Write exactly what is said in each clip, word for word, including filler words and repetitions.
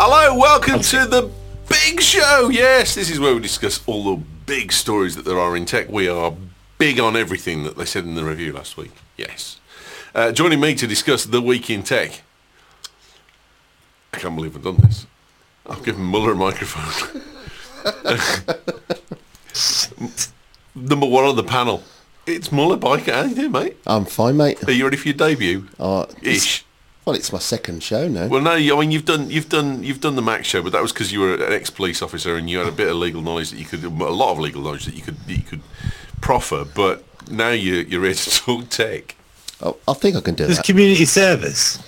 Hello, welcome to the big show. Yes, this is where we discuss all the big stories that there are in tech. We are big on everything that they said in the review last week. Yes. Uh, joining me to discuss the week in tech. I can't believe I've done this. I've given Muller a microphone. Number one on the panel. It's Muller Biker. How you doing, mate? I'm fine, mate. Are you ready for your debut? Uh, Ish. Well, it's my second show now. Well, no, I mean you've done you've done you've done the Mac show, but that was because you were an ex-police officer and you had a bit of legal knowledge that you could, a lot of legal knowledge that you could that you could proffer. But now you you're ready to talk tech. Oh, I think I can do There's that. community service.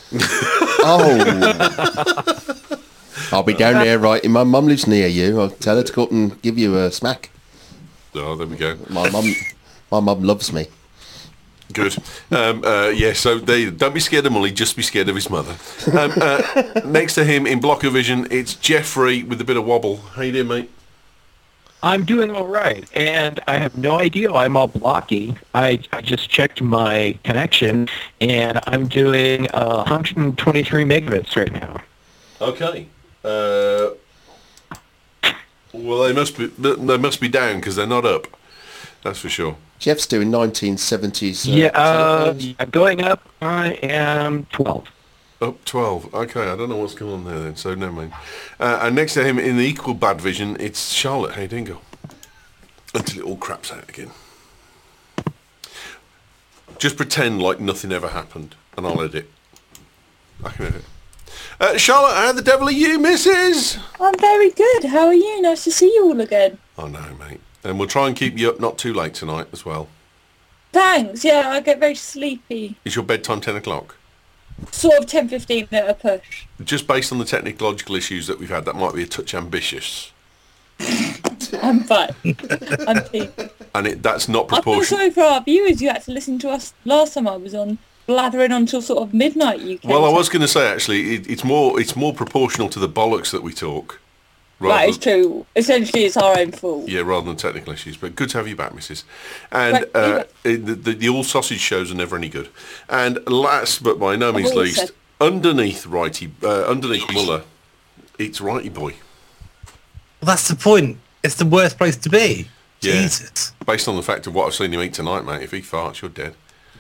Oh, I'll be down there writing. My mum lives near you. I'll tell her to go up and give you a smack. Oh, there we go. My mum, my mum loves me. Good. Um, uh, yeah, so they, don't be scared of Mully, just be scared of his mother. Um, uh, next to him in Blocker Vision, it's Jeffrey with a bit of wobble. How you doing, mate? I'm doing all right, and I have no idea why I'm all blocky. I, I just checked my connection, and I'm doing uh, one hundred twenty-three megabits right now. Okay. Uh, well, they must be they must be down because they're not up. That's for sure. Jeff's doing nineteen seventies. Uh, yeah, uh, telephones. yeah, going up, I am twelve. Up twelve. Okay, I don't know what's going on there then, so never mind. Uh, and next to him in the equal bad vision, it's Charlotte. How you doing, girl? Until it all craps out again. Just pretend like nothing ever happened, and I'll edit. I can edit. Uh, Charlotte, how the devil are you, missus? I'm very good. How are you? Nice to see you all again. Oh no, mate. And we'll try and keep you up not too late tonight as well. Thanks. Yeah, I get very sleepy. Is your bedtime ten o'clock? Sort of ten fifteen at a push. Just based on the technological issues that we've had, that might be a touch ambitious. I'm fine. I'm pleased. And it, that's not I feel proportional. sorry for our viewers. You had to listen to us last time I was on, blathering until sort of midnight U K. Well, I was going to say actually, it, it's more it's more proportional to the bollocks that we talk. That is true. Essentially, it's our own fault. Yeah, rather than technical issues. But good to have you back, missus And Right, uh, the, the, the all sausage shows are never any good. And last but by no means always least, said- underneath Righty, uh, underneath Muller, it's Righty Boy. Well, that's the point. It's the worst place to be. Yeah. Jesus. Based on the fact of what I've seen him eat tonight, mate, if he farts, you're dead.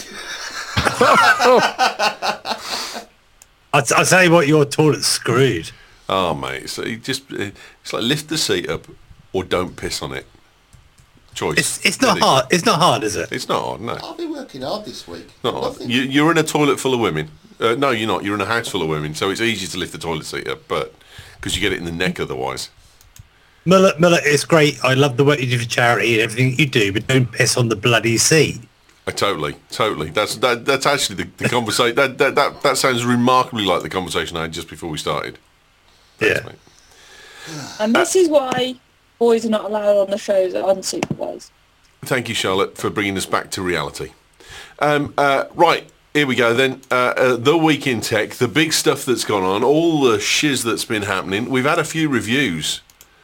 I, t- I tell you what, your toilet's screwed. Oh, mate, so you just it's like lift the seat up or don't piss on it. Choice. It's it's not Really. hard. It's not hard, is it? It's not hard, no. I've been working hard this week. Not hard. Nothing. You, you're in a toilet full of women. Uh, no, you're not. You're in a house full of women, so it's easy to lift the toilet seat up, but because you get it in the neck otherwise. Muller, Muller, it's great. I love the work you do for charity and everything you do, but don't piss on the bloody seat. Uh, totally, totally. That's that, that's actually the, the conversation. That, that that that sounds remarkably like the conversation I had just before we started. Thanks, Yeah. mate. And this is why boys are not allowed on the shows unsupervised. Thank you, Charlotte, for bringing us back to reality. Um, uh, right, here we go then. Uh, uh, the week in tech, the big stuff that's gone on, all the shiz that's been happening. We've had a few reviews.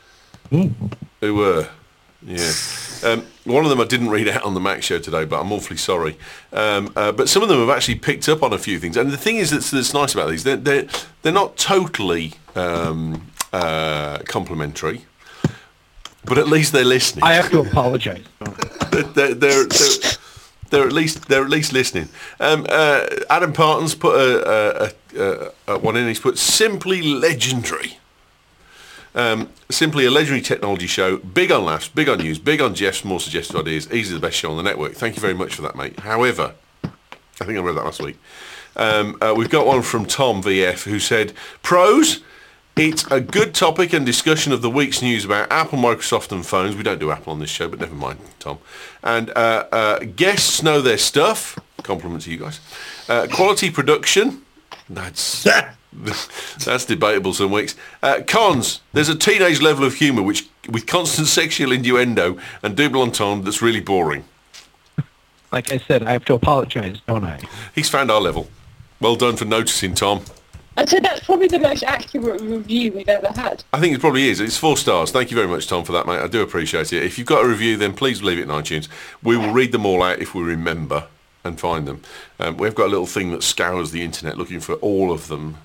Who were, yeah. Um, one of them I didn't read out on the Mac show today, but I'm awfully sorry. Um, uh, but some of them have actually picked up on a few things. And the thing is that's, that's nice about these, they're, they're, they're not totally um, uh, complimentary, but at least they're listening. I have to apologize. they're, they're, they're, they're, they're at least they're at least listening. Um, uh, Adam Parton's put a, a, a, a one in. He's put simply legendary. Um, simply a legendary technology show. Big on laughs, big on news, big on Jeff's more suggested ideas. Easily the best show on the network. Thank you very much for that, mate. However, I think I read that last week. Um, uh, we've got one from Tom V F who said, pros. It's a good topic and discussion of the week's news about Apple, Microsoft and phones. We don't do Apple on this show, but never mind, Tom. And uh, uh, guests know their stuff. Compliment to you guys. Uh, quality production. That's that's debatable some weeks. Uh, cons. There's a teenage level of humour which, with constant sexual innuendo and double entendre that's really boring. Like I said, I have to apologize, don't I? He's found our level. Well done for noticing, Tom. I'd say that's probably the most accurate review we've ever had. I think it probably is. It's four stars. Thank you very much, Tom, for that, mate. I do appreciate it. If you've got a review, then please leave it in iTunes. We will read them all out if we remember and find them. Um, we've got a little thing that scours the internet looking for all of them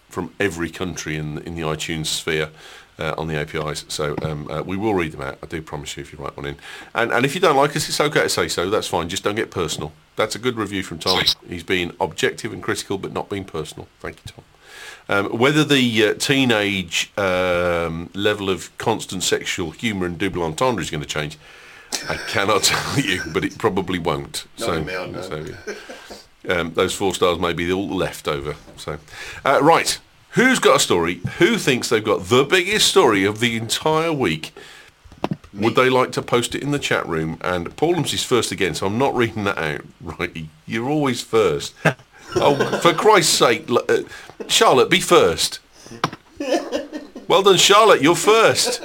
from every country in in the iTunes sphere. Uh, on the A P Is, so um, uh, we will read them out. I do promise you if you write one in. And and if you don't like us, it's okay to say so. That's fine. Just don't get personal. That's a good review from Tom. He's being objective and critical, but not being personal. Thank you, Tom. Um, whether the uh, teenage um, level of constant sexual humour and double entendre is going to change, I cannot tell you, but it probably won't. Not so, in me, I know. so um, those four stars may be all left over. So, uh, right. Who's got a story? Who thinks they've got the biggest story of the entire week? Would they like to post it in the chat room? And Paulham's is first again, so I'm not reading that out. Right, you're always first. Oh, for Christ's sake, uh, Charlotte, be first. Well done, Charlotte, you're first.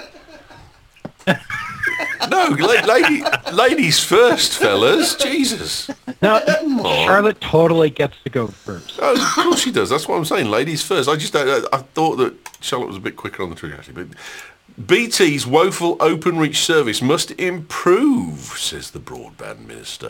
No, la- lady, ladies first, fellas. Jesus. Now, Charlotte totally gets to go first. Oh, of course she does. That's what I'm saying. Ladies first. I just don't, I thought that Charlotte was a bit quicker on the trigger, actually. But B T's woeful OpenReach service must improve, says the broadband minister.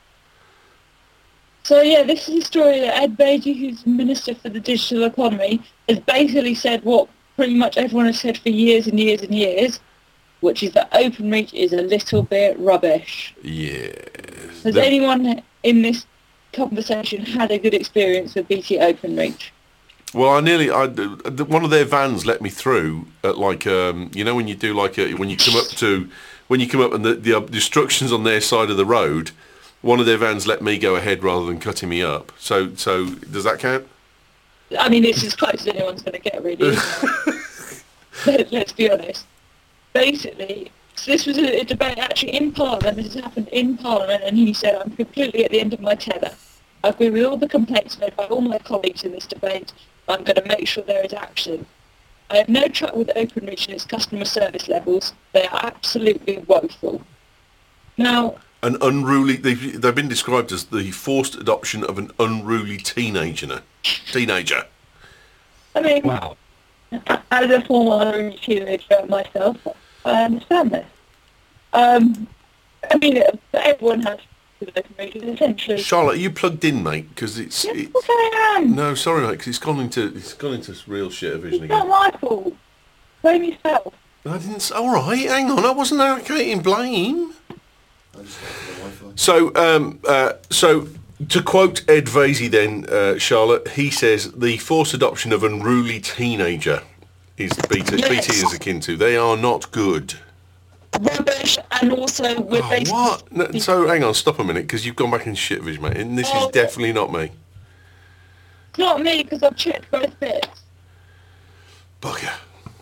So yeah, this is a story that Ed Beattie, who's Minister for the Digital Economy, has basically said what pretty much everyone has said for years and years and years, which is that OpenReach is a little bit rubbish. Yes. Has The- anyone in this conversation had a good experience with B T OpenReach? Well, I nearly, I, the- one of their vans let me through at like, um, you know, when you do like, a, when you come up to, when you come up and the, the obstructions on their side of the road, one of their vans let me go ahead rather than cutting me up. So, so does that count? I mean, it's as close as anyone's going to get, really. Isn't it? Let's be honest. Basically, so this was a, a debate actually in Parliament. This has happened in Parliament, and he said, I'm completely at the end of my tether. I agree with all the complaints made by all my colleagues in this debate. I'm going to make sure there is action. I have no trouble with OpenReach and its customer service levels. They are absolutely woeful. Now, An unruly, they've, they've been described as the forced adoption of an unruly teenager. Teenager. I mean, Wow. as a former unruly teenager myself, I understand this. Um, I mean, everyone has with OpenReach, essentially. Charlotte, are you plugged in, mate? Because it's, Yes, of it's course I am. no, sorry, mate, because it's gone into it's gone into real shit vision It's not again. my fault. Blame yourself. I didn't. s- All right, hang on, I wasn't allocating blame. So, um, uh, so to quote Ed Vasey, then uh, Charlotte, he says the forced adoption of unruly teenager is B T, Yes. B T is akin to. They are not good. Rubbish, and also we're Oh, basically... what? No, so hang on, stop a minute, because you've gone back in shit vision, mate, and this is Oh. definitely not me. It's not me, because I've checked both bits. Bugger.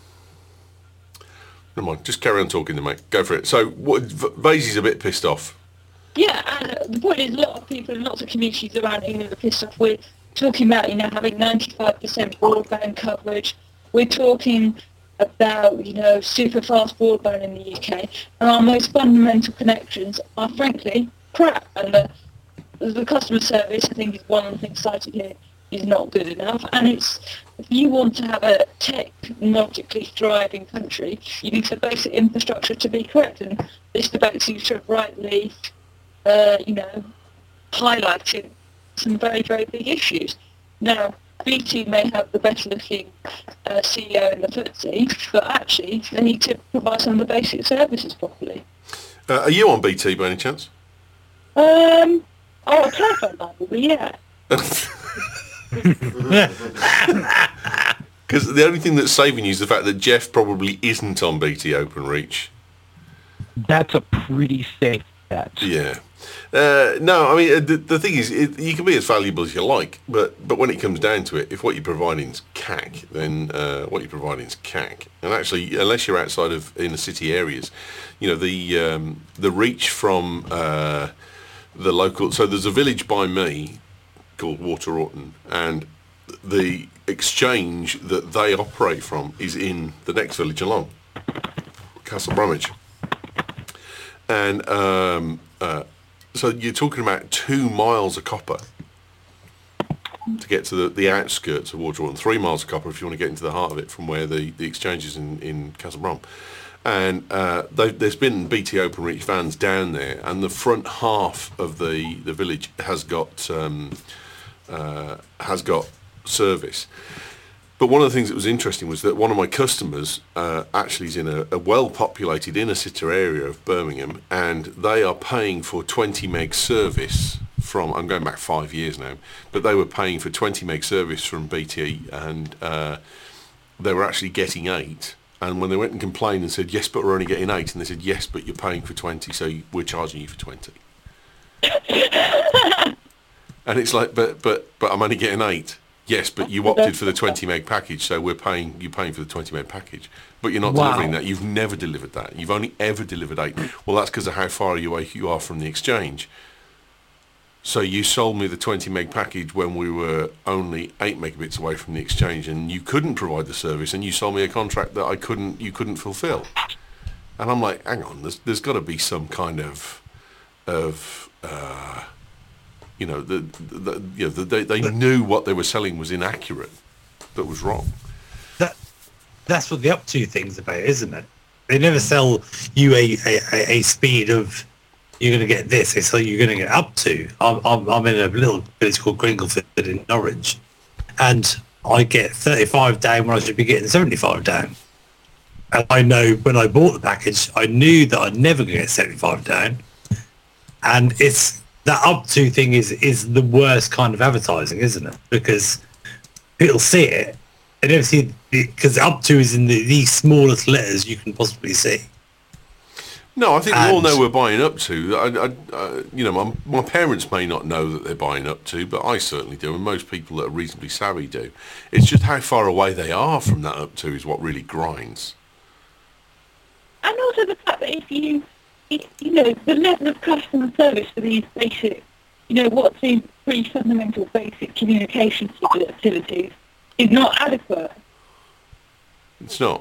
Never mind, just carry on talking then, mate. Go for it. So, what, V- Vasey's a bit pissed off. Yeah, and uh, the point is, a lot of people in lots of communities around England are pissed off. We're talking about, you know, having ninety-five percent broadband coverage. We're talking about, you know, super fast broadband in the U K, and our most fundamental connections are, frankly, crap. And the, the customer service, I think, is one of the things cited here, is not good enough. And it's, if you want to have a technologically thriving country, you need the basic infrastructure to be correct. And this debate seems to have rightly, uh, you know, highlighted some very, very big issues. Now, B T may have the best looking uh, C E O in the F T S E, but actually they need to provide some of the basic services properly. Uh, are you on B T by any chance? Um, oh, a telephone line will be, yeah. Because the only thing that's saving you is the fact that Jeff probably isn't on B T OpenReach. That's a pretty safe bet. Yeah. Uh, no, I mean, uh, the, the thing is, it, you can be as valuable as you like, but, but when it comes down to it, if what you're providing is C A C, then uh, what you're providing is C A C. And actually, unless you're outside of inner city areas, you know, the um, the reach from uh, the local... So there's a village by me called Water Orton, and the exchange that they operate from is in the next village along, Castle Bromwich. And um, uh, so you're talking about two miles of copper to get to the, the outskirts of Water Orton, three miles of copper if you want to get into the heart of it from where the, the exchange is in, in Castle Brom. And uh, they, there's been B T OpenReach vans down there, and the front half of the, the village has got um, uh, has got service. But one of the things that was interesting was that one of my customers uh, actually is in a, a well-populated inner city area of Birmingham, and they are paying for twenty meg service from, I'm going back five years now, but they were paying for twenty meg service from B T, and uh, they were actually getting eight. And when they went and complained and said, yes, but we're only getting eight, and they said, yes, but you're paying for twenty, so we're charging you for twenty. And it's like, but but but I'm only getting eight. Yes, but you opted for the twenty meg package, so we're paying, you're paying for the twenty meg package. But you're not Wow. delivering that. You've never delivered that. You've only ever delivered eight. Well, that's because of how far away you are from the exchange. So you sold me the twenty meg package when we were only eight megabits away from the exchange, and you couldn't provide the service, and you sold me a contract that I couldn't, you couldn't fulfill. And I'm like, hang on, there's, there's got to be some kind of, of, uh, you know, the, the, you know, the, they, they knew what they were selling was inaccurate, that was wrong. That that's what the up to thing's about, isn't it? They never sell you a, a, a speed of you're going to get this. They sell you're going to get up to. I'm, I'm I'm in a little village called Gringleford in Norwich, and I get thirty-five down when I should be getting seventy-five down. And I know when I bought the package, I knew that I'd never get seventy-five down, and it's. That up to thing is is the worst kind of advertising, isn't it? Because people see it, they never see because up to is in the, the smallest letters you can possibly see. No, I think And- we all know we're buying up to. I, I, uh, you know, my, my parents may not know that they're buying up to, but I certainly do, and most people that are reasonably savvy do. It's just how far away they are from that up to is what really grinds. And also the fact that if you, if, you know, the level of customer service for these basic, you know, what seem pretty fundamental basic communication facilities is not adequate. It's not.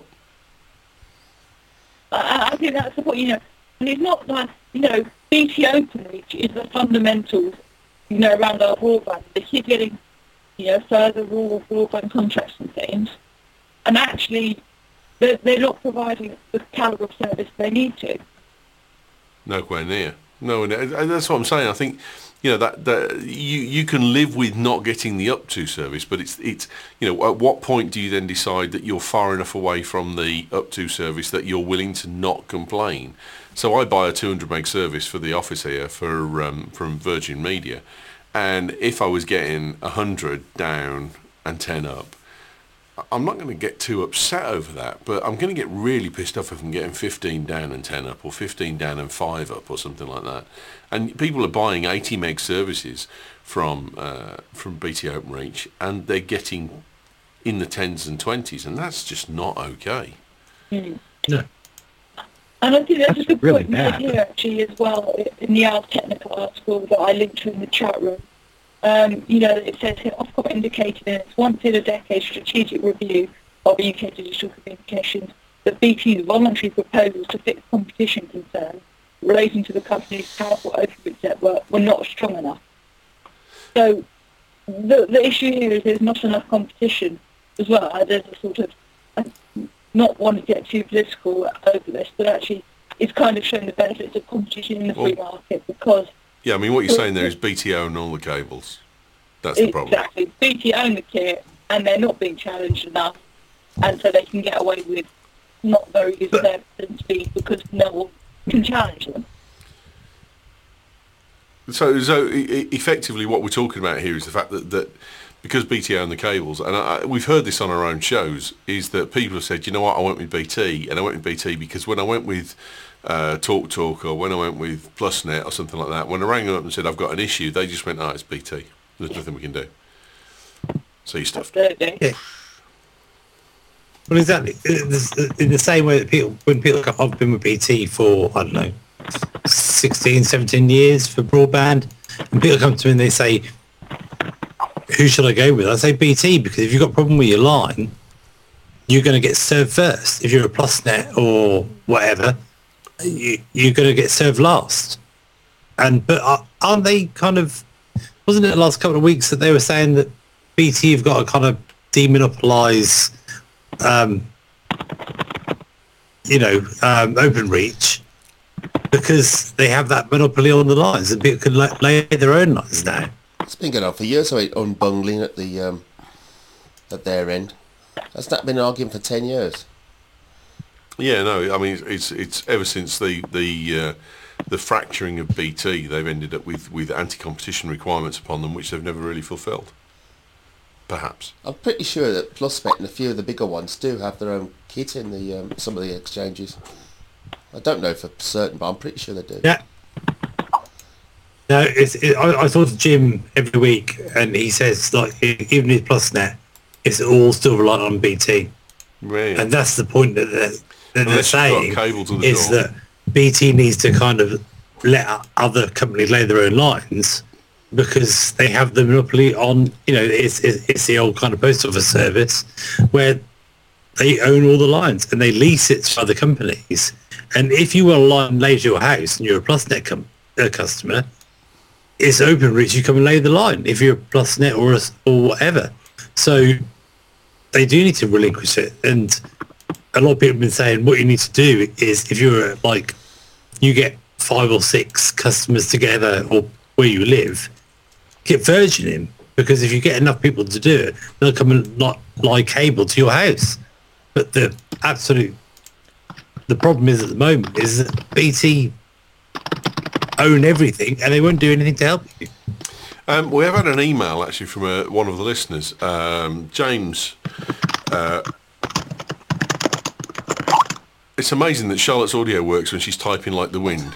I, I think that's the point, you know, and it's not like, you know, B T Openreach is the fundamentals, you know, around our broadband. They keep getting, you know, further rural broadband contracts and things, and actually they're, they're not providing the calibre of service they need to. Nowhere near. No, and that's what I'm saying. I think, you know, that, that you you can live with not getting the up to service, but it's it's you know, at what point do you then decide that you're far enough away from the up to service that you're willing to not complain? So I buy a two hundred meg service for the office here for um, from Virgin Media, and if I was getting one hundred down and ten up, I'm not going to get too upset over that, but I'm going to get really pissed off if I'm getting fifteen down and ten up, or fifteen down and five up, or something like that. And people are buying eighty meg services from uh, from B T Openreach, and they're getting in the tens and twenties, and that's just not okay. Mm. No. And I think that's, That's a good really point made bad. here actually as well in the Ars Technica article that I linked to in the chat room. Um, you know, it says here, Ofcom indicated in its once in a decade strategic review of U K digital communications that B T's voluntary proposals to fix competition concerns relating to the company's powerful Openreach network were not strong enough. So the, the issue here is there's not enough competition as well. Uh, There's a sort of, uh, not want to get too political over this, but actually it's kind of showing the benefits of competition in the free Well, market because Yeah, I mean, what you're saying there is B T own all the cables. That's the problem. exactly B T own the kit and they're not being challenged enough, and so they can get away with not very good service and speed because no one can challenge them. So, so e- e- effectively, what we're talking about here is the fact that, that because B T own the cables, and I, we've heard this on our own shows, is that people have said, you know what, I went with B T, and I went with B T because when I went with uh, Talk Talk or when I went with PlusNet or something like that, when I rang them up and said, I've got an issue, they just went, oh, it's B T. There's nothing we can do. So you stuffed. Absolutely. Yeah. Well, exactly. In the same way that people, when people come, I've been with B T for, I don't know, sixteen, seventeen years for broadband, and people come to me and they say, who should I go with? I say B T, because if you've got a problem with your line, you're going to get served first. If you're a PlusNet or whatever, you, you're going to get served last. And but are- aren't they kind of, wasn't it the last couple of weeks that they were saying that B T have got to kind of demonopolise, um, you know, um, Openreach, because they have that monopoly on the lines and people can la- lay their own lines now. It's been going on for years, so it unbungling at the um, at their end. Has that been an argument for ten years? Yeah, no, I mean it's it's ever since the the uh, the fracturing of B T, they've ended up with with anti-competition requirements upon them, which they've never really fulfilled. Perhaps. I'm pretty sure that PlusBet and a few of the bigger ones do have their own kit in the um, some of the exchanges. I don't know for certain, but I'm pretty sure they do. Yeah. No, it's, it, I, I talk to Jim every week, and he says, like, even with PlusNet, it's all still reliant on B T. Really? And that's the point that they're, that they're Unless you've got saying, cable to the is door. that B T needs to kind of let other companies lay their own lines, because they have the monopoly on, you know, it's, it's, it's the old kind of post office service where they own all the lines and they lease it to other companies. And if you want a line laid to your house and you're a PlusNet com- uh, customer, it's OpenReach. You come and lay the line if you're a PlusNet or a, or whatever. So they do need to relinquish it. And a lot of people have been saying what you need to do is, if you're a, like, you get five or six customers together or where you live, get Virgin in, because if you get enough people to do it, they'll come and not lie cable to your house. But the absolute the problem is at the moment is that B T own everything and they won't do anything to help you. Um, we have had an email actually from uh, one of the listeners, um, James. Uh, it's amazing that Charlotte's audio works when she's typing like the wind.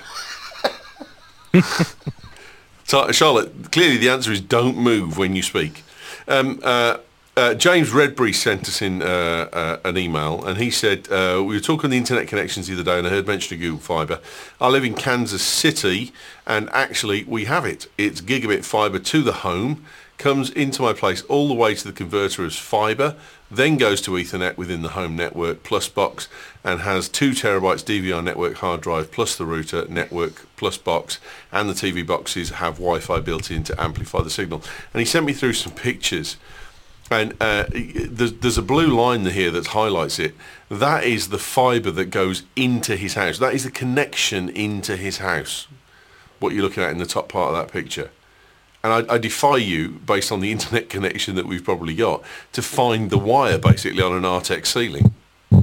So, Charlotte, clearly the answer is don't move when you speak. Um, uh, uh, James Redbury sent us in uh, uh, an email, and he said, uh, we were talking the internet connections the other day, and I heard mention of Google Fibre. I live in Kansas City, and actually we have it. It's gigabit fibre to the home, comes into my place all the way to the converter as fibre, then goes to Ethernet within the home network plus box, and has two terabytes D V R network hard drive plus the router network plus box, and the T V boxes have Wi-Fi built in to amplify the signal. And he sent me through some pictures, and uh, there's, there's a blue line here that highlights it. That is the fibre that goes into his house. That is the connection into his house, what you're looking at in the top part of that picture. And I, I defy you, based on the internet connection that we've probably got, to find the wire basically on an Artex ceiling.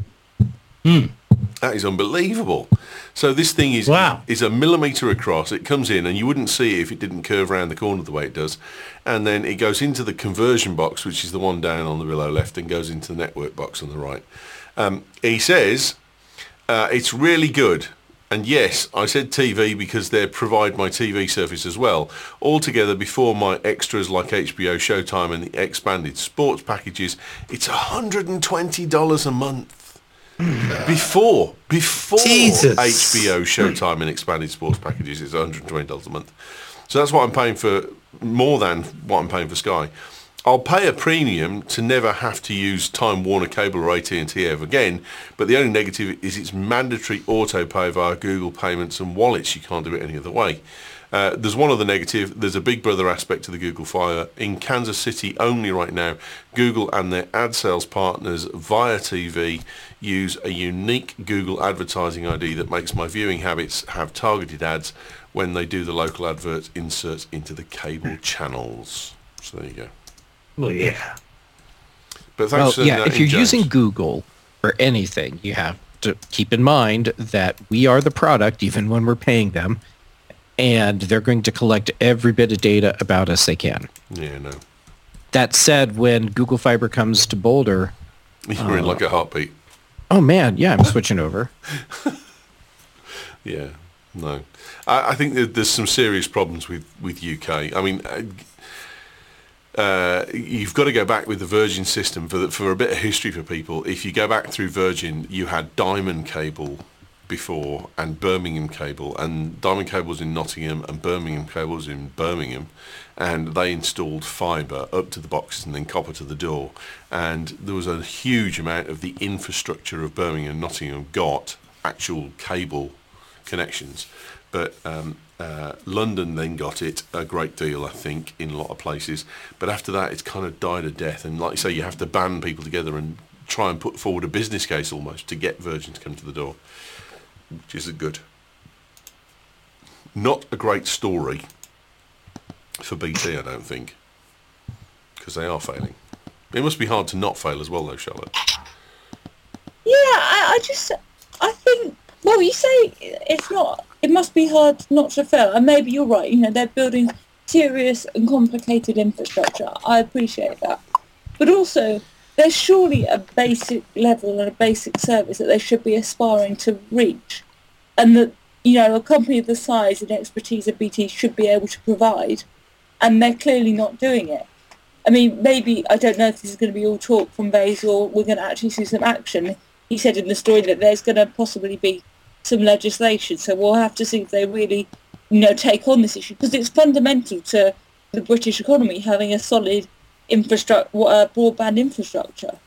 Hmm. That is unbelievable. So this thing is Wow. is a millimetre across. It comes in, and you wouldn't see it if it didn't curve around the corner the way it does. And then it goes into the conversion box, which is the one down on the below left, and goes into the network box on the right. Um, he says uh, it's really good. And yes, I said T V because they provide my T V service as well. Altogether, before my extras like H B O, Showtime and the expanded sports packages, it's one hundred twenty dollars a month. Before, before Jesus. H B O, Showtime and expanded sports packages, it's one hundred twenty dollars a month. So that's what I'm paying for, more than what I'm paying for Sky. I'll pay a premium to never have to use Time Warner Cable or A T and T ever again, but the only negative is it's mandatory auto pay via Google Payments and wallets. You can't do it any other way. Uh, there's one other negative. There's a Big Brother aspect to the Google Fibre. In Kansas City only right now, Google and their ad sales partners via T V use a unique Google advertising I D that makes my viewing habits have targeted ads when they do the local advert inserts into the cable channels. So there you go. Well, yeah. But thanks Well, for sending yeah, that if in, you're James. using Google for anything, you have to keep in mind that we are the product, even when we're paying them, and they're going to collect every bit of data about us they can. Yeah, no. That said, when Google Fiber comes to Boulder, You're in like a heartbeat. oh man, yeah, I'm switching over. Yeah, no. I, I think that there's some serious problems with, with U K. I mean, uh, uh, you've got to go back with the Virgin system for the, for a bit of history for people. If you go back through Virgin, you had Diamond Cable before and Birmingham Cable, and Diamond Cable was in Nottingham and Birmingham Cable was in Birmingham, and they installed fibre up to the boxes and then copper to the door, and there was a huge amount of the infrastructure of Birmingham and Nottingham got actual cable connections, but um, uh, London then got it a great deal, I think, in a lot of places, but after that it's kind of died a death, and like you say, you have to band people together and try and put forward a business case almost to get Virgin to come to the door, which isn't good. Not a great story for B T, I don't think, because they are failing. It must be hard to not fail as well, though, Charlotte. Yeah, I, I just, I think, well, you say it's not, it must be hard not to fail, and maybe you're right, you know, they're building serious and complicated infrastructure. I appreciate that. But also, there's surely a basic level and a basic service that they should be aspiring to reach, and that, you know, a company of the size and expertise of B T should be able to provide, and they're clearly not doing it. I mean, maybe, I don't know if this is going to be all talk from Vase or we're going to actually see some action. He said in the story that there's going to possibly be some legislation, so we'll have to see if they really, you know, take on this issue, because it's fundamental to the British economy having a solid infrastructure, uh, broadband infrastructure.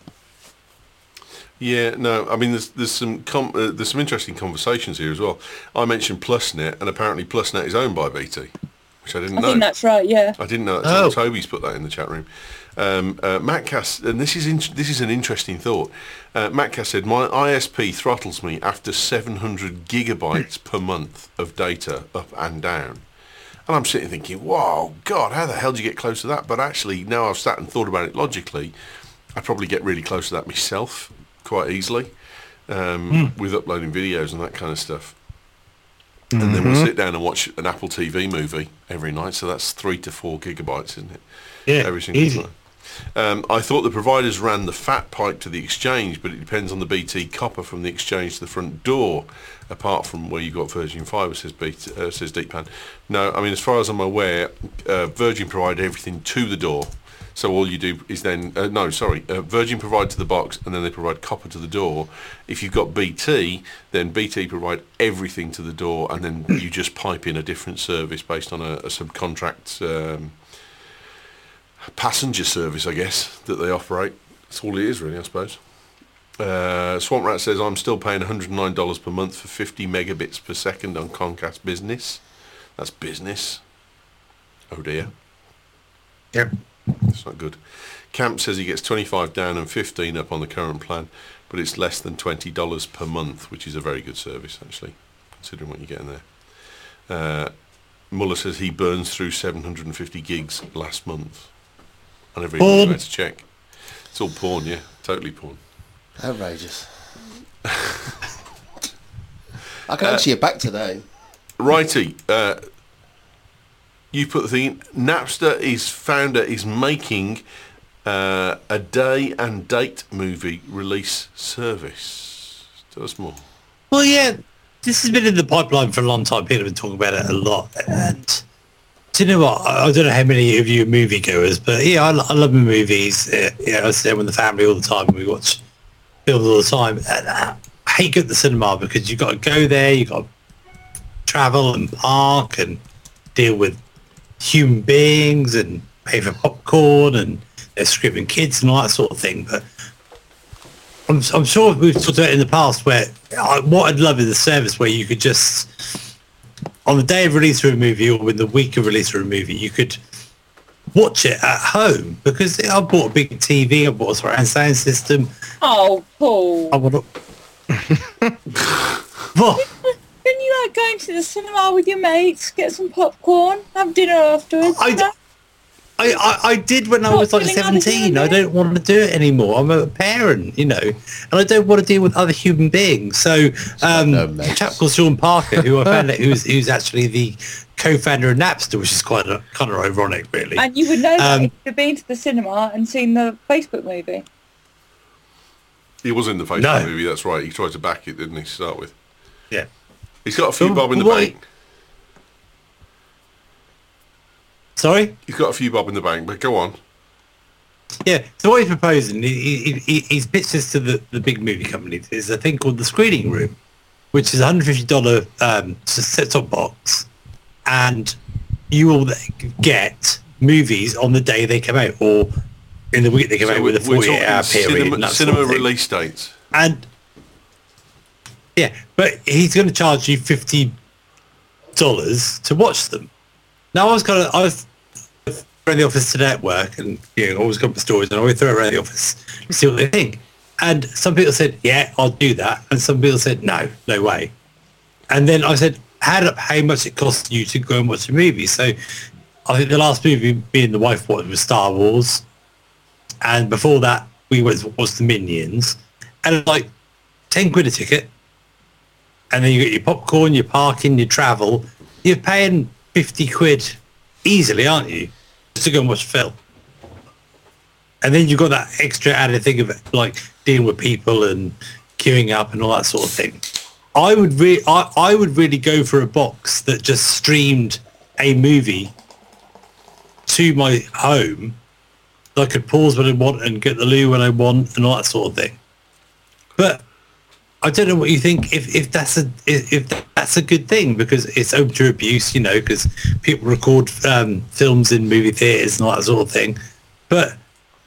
Yeah, no, I mean, there's there's some com- uh, there's some interesting conversations here as well. I mentioned PlusNet, and apparently PlusNet is owned by B T, which I didn't I know. think that's right, yeah. I didn't know that. Oh. Toby's put that in the chat room. Um, uh, Matt Cass, and this is in, this is an interesting thought. Uh, Matt Cass said, my I S P throttles me after seven hundred gigabytes per month of data up and down. And I'm sitting thinking, whoa, God, how the hell do you get close to that? But actually, now I've sat and thought about it logically, I probably get really close to that myself quite easily um, mm. with uploading videos and that kind of stuff. Mm-hmm. And then we'll sit down and watch an Apple T V movie every night, so that's three to four gigabytes, isn't it? Yeah, every single easy. time. Um, I thought the providers ran the fat pipe to the exchange, but it depends on the B T copper from the exchange to the front door, apart from where you've got Virgin Fibre, says, B T, uh, says Deeppan. No, I mean, as far as I'm aware, uh, Virgin provide everything to the door. So all you do is then, uh, no, sorry, uh, Virgin provide to the box, and then they provide copper to the door. If you've got B T, then B T provide everything to the door, and then you just pipe in a different service based on a, a subcontract um, passenger service, I guess, that they operate. That's all it is, really, I suppose. Uh, Swamp Rat says, I'm still paying one hundred nine dollars per month for fifty megabits per second on Comcast Business. That's business. Oh, dear. Yep. That's not good. Camp says he gets twenty-five down and fifteen up on the current plan, but it's less than twenty dollars per month, which is a very good service, actually, considering what you're getting there. Uh, Muller says he burns through seven hundred fifty gigs last month. I never even had to check. It's all porn, yeah. Totally porn. Outrageous. I can answer you back today. Righty. Uh, you put the thing in. Napster is founder is making uh, a day and date movie release service. Tell us more. Well, yeah, this has been in the pipeline for a long time. People have been talking about it a lot. And do you know what? I don't know how many of you are moviegoers, but yeah, I, I love my movies. Uh, yeah, I sit there with the family all the time. We watch films all the time. And I hate going to the cinema because you've got to go there, you've got to travel and park and deal with human beings and pay for popcorn and they're screaming kids and all that sort of thing. But I'm, I'm sure we've talked about it in the past where I, what I'd love is a service where you could just, on the day of release of a movie or in the week of release of a movie, you could watch it at home, because I bought a big T V, I bought a surround sound system. Oh, Paul. I want to... What? Don't you like going to the cinema with your mates, get some popcorn, have dinner afterwards? I, you know? I, I, I did when I Not was like feeling other seventeen. human I don't want to do it anymore. I'm a parent, you know, and I don't want to deal with other human beings. So um, no, a mate. chap called Sean Parker, who I found out who's, who's actually the co-founder of Napster, which is quite a, kind of ironic, really. And you would know that Um, if you'd been to the cinema and seen the Facebook movie. He was in the Facebook No. movie, that's right. He tried to back it, didn't he, to start with? Yeah. He's got a few Well, bob in the why- bank. Sorry? He's got a few bob in the bank, but go on. Yeah, so what he's proposing, he, he, he, he's pitched this to the, the big movie companies, is a thing called the Screening Room, which is a one hundred fifty dollars um, set-top box, and you will get movies on the day they come out, or in the week they come So out we're, with a we're forty-eight talking hour period. cinema, and that sort cinema of thing. release dates. And yeah, but he's going to charge you fifty dollars to watch them. Now I was kind of I was around the office today at work, and you know, always got the stories, and I always throw it around the office to see what they think. And some people said, "Yeah, I'll do that," and some people said, "No, no way." And then I said, "Add up how much it costs you to go and watch a movie." So I think the last movie being the wife watched was Star Wars. and before that we was was the Minions, and like ten quid a ticket, and then you get your popcorn, your parking, your travel. You're paying fifty quid easily, aren't you, just to go and watch a film? And then you've got that extra added thing of like dealing with people and queuing up and all that sort of thing. I would re- I, I would really go for a box that just streamed a movie to my home. I could pause when I want and get the loo when I want and all that sort of thing. But I don't know what you think if, if that's a if, if that's a good thing, because it's open to abuse, you know, because people record um, films in movie theaters and all that sort of thing. But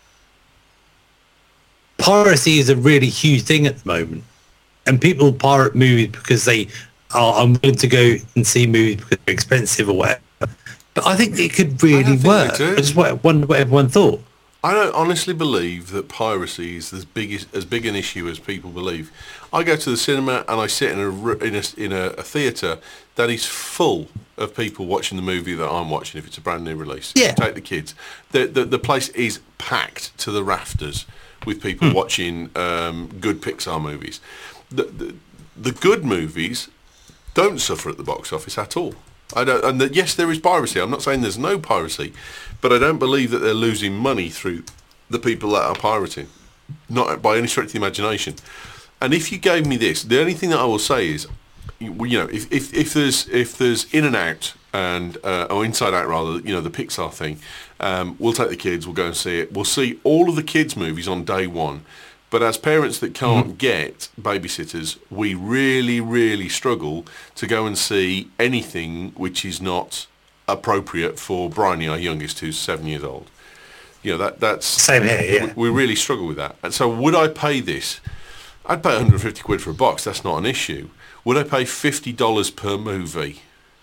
piracy is a really huge thing at the moment, and people pirate movies because they are unwilling to go and see movies because they're expensive or whatever. But I think it could really work. I just wonder what everyone thought. I don't honestly believe that piracy is as big as, as big an issue as people believe. I go to the cinema and I sit in a in a, in a, a theatre that is full of people watching the movie that I'm watching. If it's a brand new release, yeah. Take the kids. The, the the place is packed to the rafters with people hmm. watching um, good Pixar movies. The, the the good movies don't suffer at the box office at all. I don't, and the, yes, there is piracy. I'm not saying there's no piracy, but I don't believe that they're losing money through the people that are pirating, not by any stretch of the imagination. And if you gave me this, the only thing that I will say is, you, you know, if, if, if there's if there's In and Out and uh, or Inside Out rather, you know, the Pixar thing, um, we'll take the kids, we'll go and see it. We'll see all of the kids' movies on day one. But as parents that can't mm-hmm. get babysitters, we really, really struggle to go and see anything which is not appropriate for Bryony, our youngest, who's seven years old. You know, that that's... Same here, yeah. We, we really struggle with that. And so would I pay this? I'd pay one hundred fifty quid for a box. That's not an issue. Would I pay fifty dollars per movie?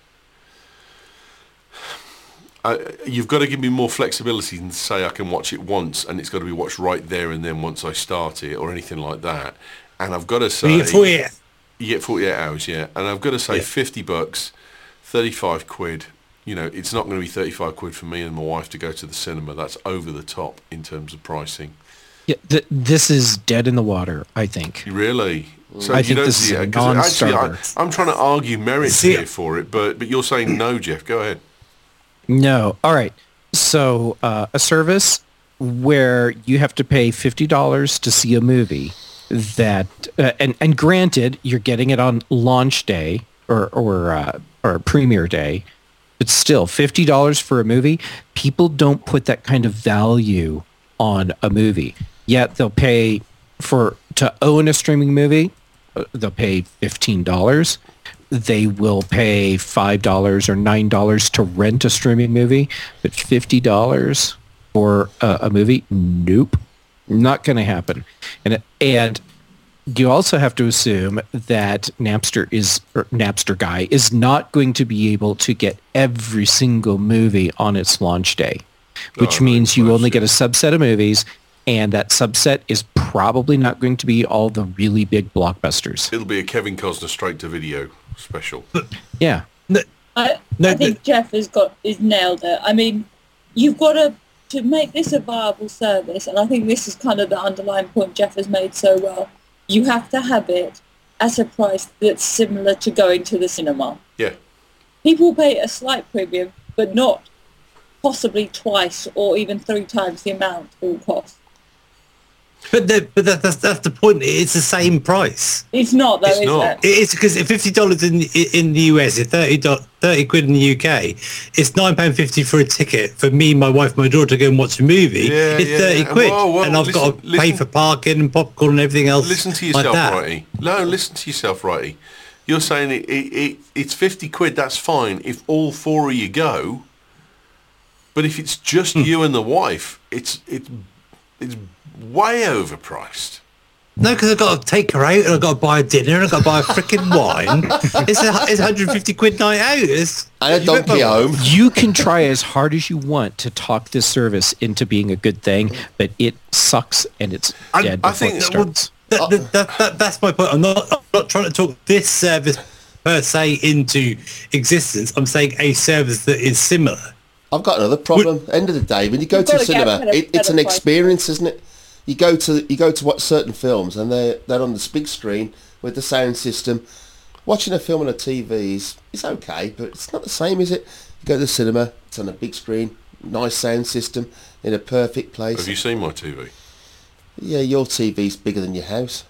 Uh, you've got to give me more flexibility than to say I can watch it once and it's got to be watched right there and then once I start it or anything like that. And I've got to say... You get forty-eight. You get forty-eight hours, yeah. And I've got to say yeah. fifty bucks, thirty-five quid. You know, it's not going to be thirty-five quid for me and my wife to go to the cinema. That's over the top in terms of pricing. Yeah, th- this is dead in the water, I think. Really? So I you think don't this see is a it? 'Cause actually, I, non-starter. I'm trying to argue merits See- here for it, but but you're saying no, Jeff. Go ahead. No. All right. So uh, a service where you have to pay fifty dollars to see a movie that, uh, and, and granted, you're getting it on launch day or, or, uh, or premiere day, but still fifty dollars for a movie, people don't put that kind of value on a movie. Yet they'll pay for, to own a streaming movie, uh, they'll pay fifteen dollars. They will pay five dollars or nine dollars to rent a streaming movie, but fifty dollars for a, a movie, nope, not going to happen. And and you also have to assume that Napster is or Napster guy is not going to be able to get every single movie on its launch day, which Oh, means you right, only yeah. get a subset of movies, and that subset is probably not going to be all the really big blockbusters. It'll be a Kevin Costner straight to video special. Yeah. I, No, I think Jeff has got is nailed it. I mean, you've got to to make this a viable service, and I think this is kind of the underlying point Jeff has made so well. You have to have it at a price that's similar to going to the cinema. Yeah. People pay a slight premium, but not possibly twice or even three times the amount it will cost. But, the, but that, that's, that's the point. It's the same price. It's not, though, It's is not. it? It is because fifty dollars in in the U S, it's thirty thirty quid in the U K. It's nine pound fifty for a ticket for me, my wife, my daughter to go and watch a movie. Yeah, it's yeah, thirty yeah. quid, Whoa, whoa, and I've got listen- to pay listen- for parking and popcorn and everything else. Listen to like yourself, that. Righty. No, listen to yourself, Righty. You're saying it, it, it, it's fifty quid, that's fine if all four of you go. But if it's just you and the wife, it's it's it's way overpriced. No, because I've got to take her out and I've got to buy a dinner and I've got to buy a freaking wine. It's a, it's one hundred fifty quid night out. It's, And a you bet donkey my- home. You can try as hard as you want to talk this service into being a good thing, but it sucks and it's I- dead I before think it that would- starts. That, that, that, that, that's my point. I'm not, I'm not trying to talk this service per se into existence. I'm saying a service that is similar. I've got another problem. End of the day, when you go You've to the got to get cinema, a better- it, it's an better price. experience, isn't it? You go to you go to watch certain films, and they're they're on this big screen with the sound system. Watching a film on a T V is it's okay, but it's not the same, is it? You go to the cinema, it's on a big screen, nice sound system, in a perfect place. Have you seen my T V? Yeah, your T V's bigger than your house.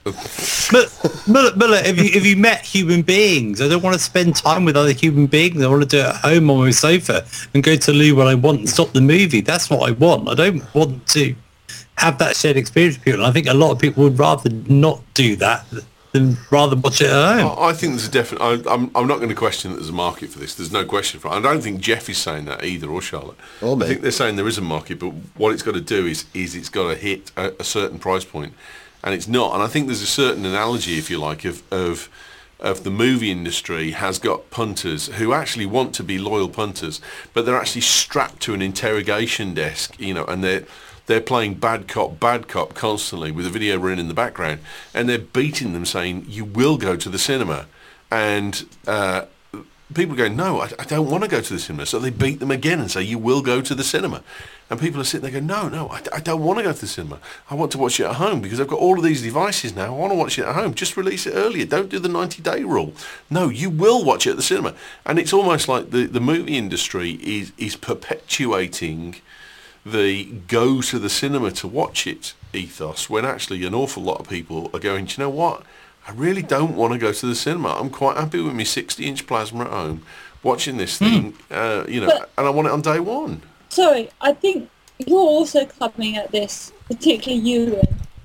But, Muller, Muller, have you, have you met human beings? I don't want to spend time with other human beings. I want to do it at home on my sofa and go to the loo when I want and stop the movie. That's what I want. I don't want to have that shared experience with people. I think a lot of people would rather not do that than rather watch it at home. I I think there's a definite. I, I'm, I'm not going to question that there's a market for this. There's no question for it. I don't think Jeff is saying that either, or Charlotte. Or me. I think they're saying there is a market, but what it's got to do is is it's got to hit a, a certain price point, and it's not. And I think there's a certain analogy, if you like, of of of the movie industry has got punters who actually want to be loyal punters, but they're actually strapped to an interrogation desk, you know, and they're they're playing bad cop, bad cop constantly with a video running in the background, and they're beating them, saying, you will go to the cinema. And uh, people go, no, I, I don't want to go to the cinema. So they beat them again and say, you will go to the cinema. And people are sitting there going, no, no, I, I don't want to go to the cinema. I want to watch it at home because I've got all of these devices now. I want to watch it at home. Just release it earlier. Don't do the ninety-day rule. No, you will watch it at the cinema. And it's almost like the, the movie industry is, is perpetuating the go to the cinema to watch it ethos, when actually an awful lot of people are going, do you know what? I really don't want to go to the cinema. I'm quite happy with my sixty inch plasma at home, watching this thing, mm. uh, you know, but, and I want it on day one. Sorry, I think you're also coming at this, particularly you,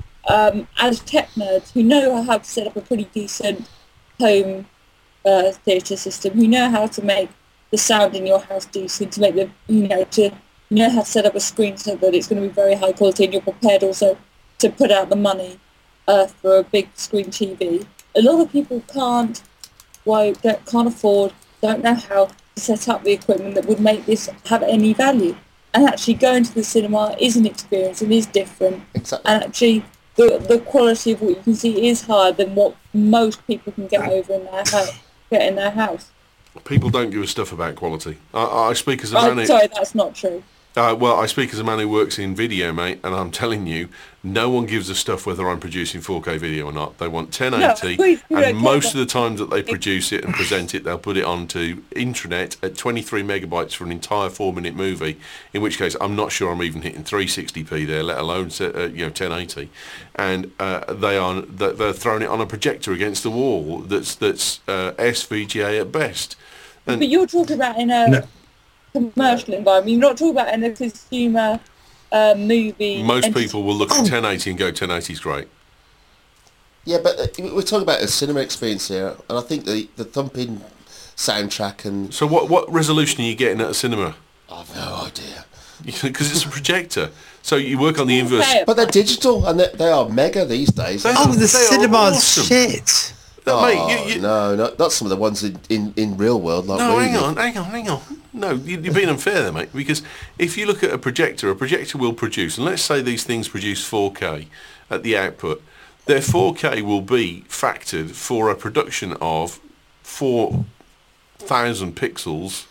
um, as tech nerds who know how to set up a pretty decent home uh, theatre system, who know how to make the sound in your house decent, to make the, you know, to you know how to set up a screen so that it's going to be very high quality, and you're prepared also to put out the money uh, for a big screen T V. A lot of people can't, won't, don't, can't afford, don't know how to set up the equipment that would make this have any value. And actually going to the cinema is an experience and is different. Exactly. And actually the, the quality of what you can see is higher than what most people can get over in their house, get in their house. People don't give a stuff about quality. I, I speak as a Oh, man who... sorry, that's not true. Uh, well, I speak as a man who works in video, mate, and I'm telling you, no one gives a stuff whether I'm producing four K video or not. They want ten eighty, No, we- we and don't most care. of the times that they produce it and present it, they'll put it onto intranet at twenty-three megabytes for an entire four-minute movie, in which case I'm not sure I'm even hitting three sixty p there, let alone uh, you know ten eighty. And uh, they are they're throwing it on a projector against the wall that's that's uh, S V G A at best. And But you're talking about in a No. commercial environment. You're not talking about in a consumer uh, movie. most ent- people will look at ten eighty and go, ten eighty is great. Yeah, but uh, we're talking about a cinema experience here, and I think the, the thumping soundtrack and... So what what resolution are you getting at a cinema? I've no idea. Because it's a projector. So you work on the inverse. Okay. But they're digital, and they're, they are mega these days. They- Oh, the They are cinema's awesome. shit. No, Oh, mate, you, you, no, not, not some of the ones in, in, in real world like no, we hang do. on, hang on, hang on. No, you, you're being unfair there, mate. Because if you look at a projector, a projector will produce, and let's say these things produce four K at the output, their four K will be factored for a production of four thousand pixels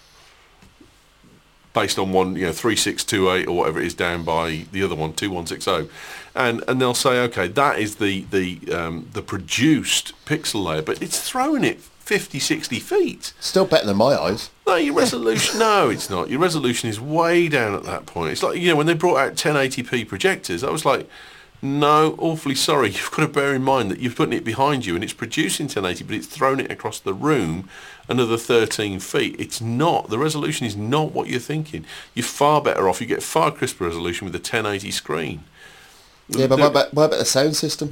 based on one, you know, three six two eight or whatever it is down by the other one, two one six zero. And and they'll say, okay, that is the the um, the produced pixel layer, but it's throwing it fifty, sixty feet. Still better than my eyes. No, your resolution, no, it's not. Your resolution is way down at that point. It's like, you know, when they brought out ten eighty p projectors, I was like, no, awfully sorry. You've got to bear in mind that you're putting it behind you and it's producing ten eighty, but it's thrown it across the room another thirteen feet. It's not. The resolution is not what you're thinking. You're far better off. You get far crisper resolution with a ten eighty screen. Yeah, but The- what about, what about the sound system?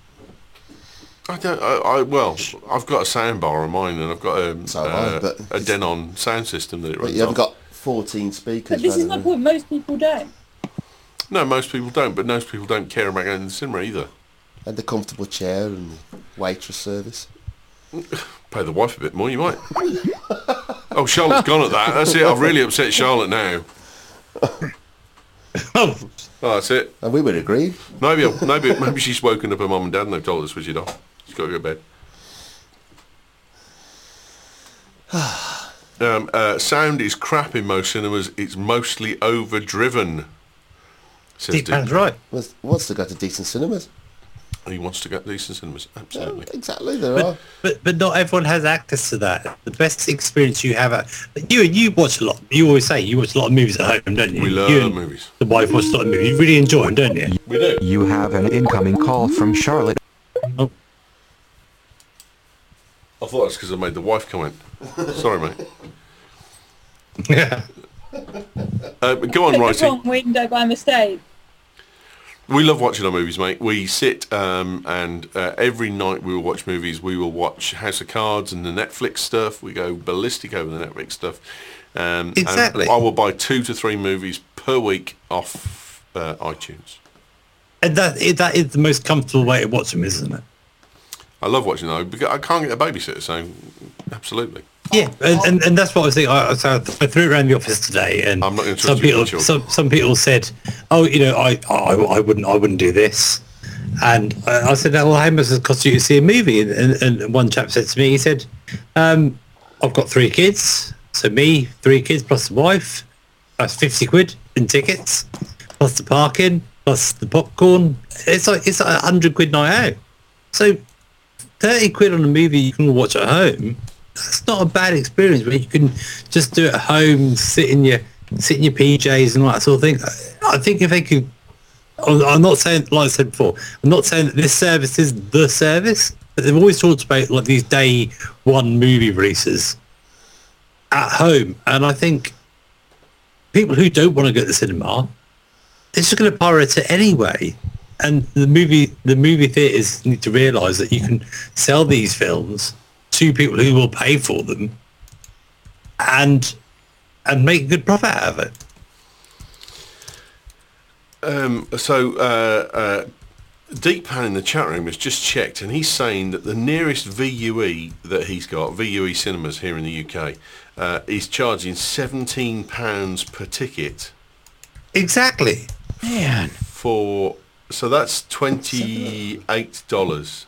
I don't. I, I well, I've got a sound bar on mine, and I've got a So have I, uh, but a Denon sound system that it But runs you haven't on. got fourteen speakers. But this is rather my than- point. Most people don't. No, most people don't, but most people don't care about going to the cinema either. And the comfortable chair and the waitress service. Pay the wife a bit more, you might. Oh, Charlotte's gone at that. That's it. I've really upset Charlotte now. Oh, Oh, that's it. And we would agree. Maybe, maybe, maybe she's woken up her mum and dad and they've told her to switch it off. She's got to go to bed. Um, uh, sound is crap in most cinemas. It's mostly overdriven. Says Deep Deep Pan's right. What's, what's to go to decent cinemas? He wants to go to decent cinemas. Absolutely. Yeah, exactly, there But, are. but but not everyone has access to that. The best experience you have, at, you you watch a lot. You always say you watch a lot of movies at home, don't you? We love you and movies. The wife watches a lot of movies. You really enjoy them, don't you? We do. You have an incoming call from Charlotte. Oh, I thought that's because I made the wife comment. Sorry, mate. yeah. Uh, but go on, Click the Righty. wrong window by mistake. We love watching our movies, mate. We sit um, and uh, every night we will watch movies. We will watch House of Cards and the Netflix stuff. We go ballistic over the Netflix stuff. Um, Exactly. And I will buy two to three movies per week off uh, iTunes. And that that is the most comfortable way to watch them, isn't it? I love watching those because I can't get a babysitter, so absolutely. Yeah, and, and, and that's what I was thinking. I, so I threw it around the office today, and I'm not gonna trust some you people, with your some some people said, "Oh, you know, I, I, I wouldn't, I wouldn't do this." And I I said, "Well, how much does it cost you to see a movie?" And, and, and one chap said to me, he said, um, "I've got three kids, so me, three kids plus the wife, that's fifty quid in tickets, plus the parking, plus the popcorn. It's like it's like a hundred quid night out. So thirty quid on a movie you can watch at home." That's not a bad experience, but you can just do it at home, sit in your sit in your P Js and all that sort of thing. I think if they could, I'm not saying, like I said before, I'm not saying that this service is the service, but they've always talked about like these day one movie releases at home, and I think people who don't want to go to the cinema, they're just going to pirate it anyway. And the movie the movie theaters need to realise that you can sell these films to people who will pay for them and and make a good profit out of it. Um, so uh, uh, Deep Pan in the chat room has just checked, and he's saying that the nearest V U E that he's got, V U E cinemas here in the U K, uh, is charging seventeen pounds per ticket Exactly. Man. for. So that's twenty-eight dollars.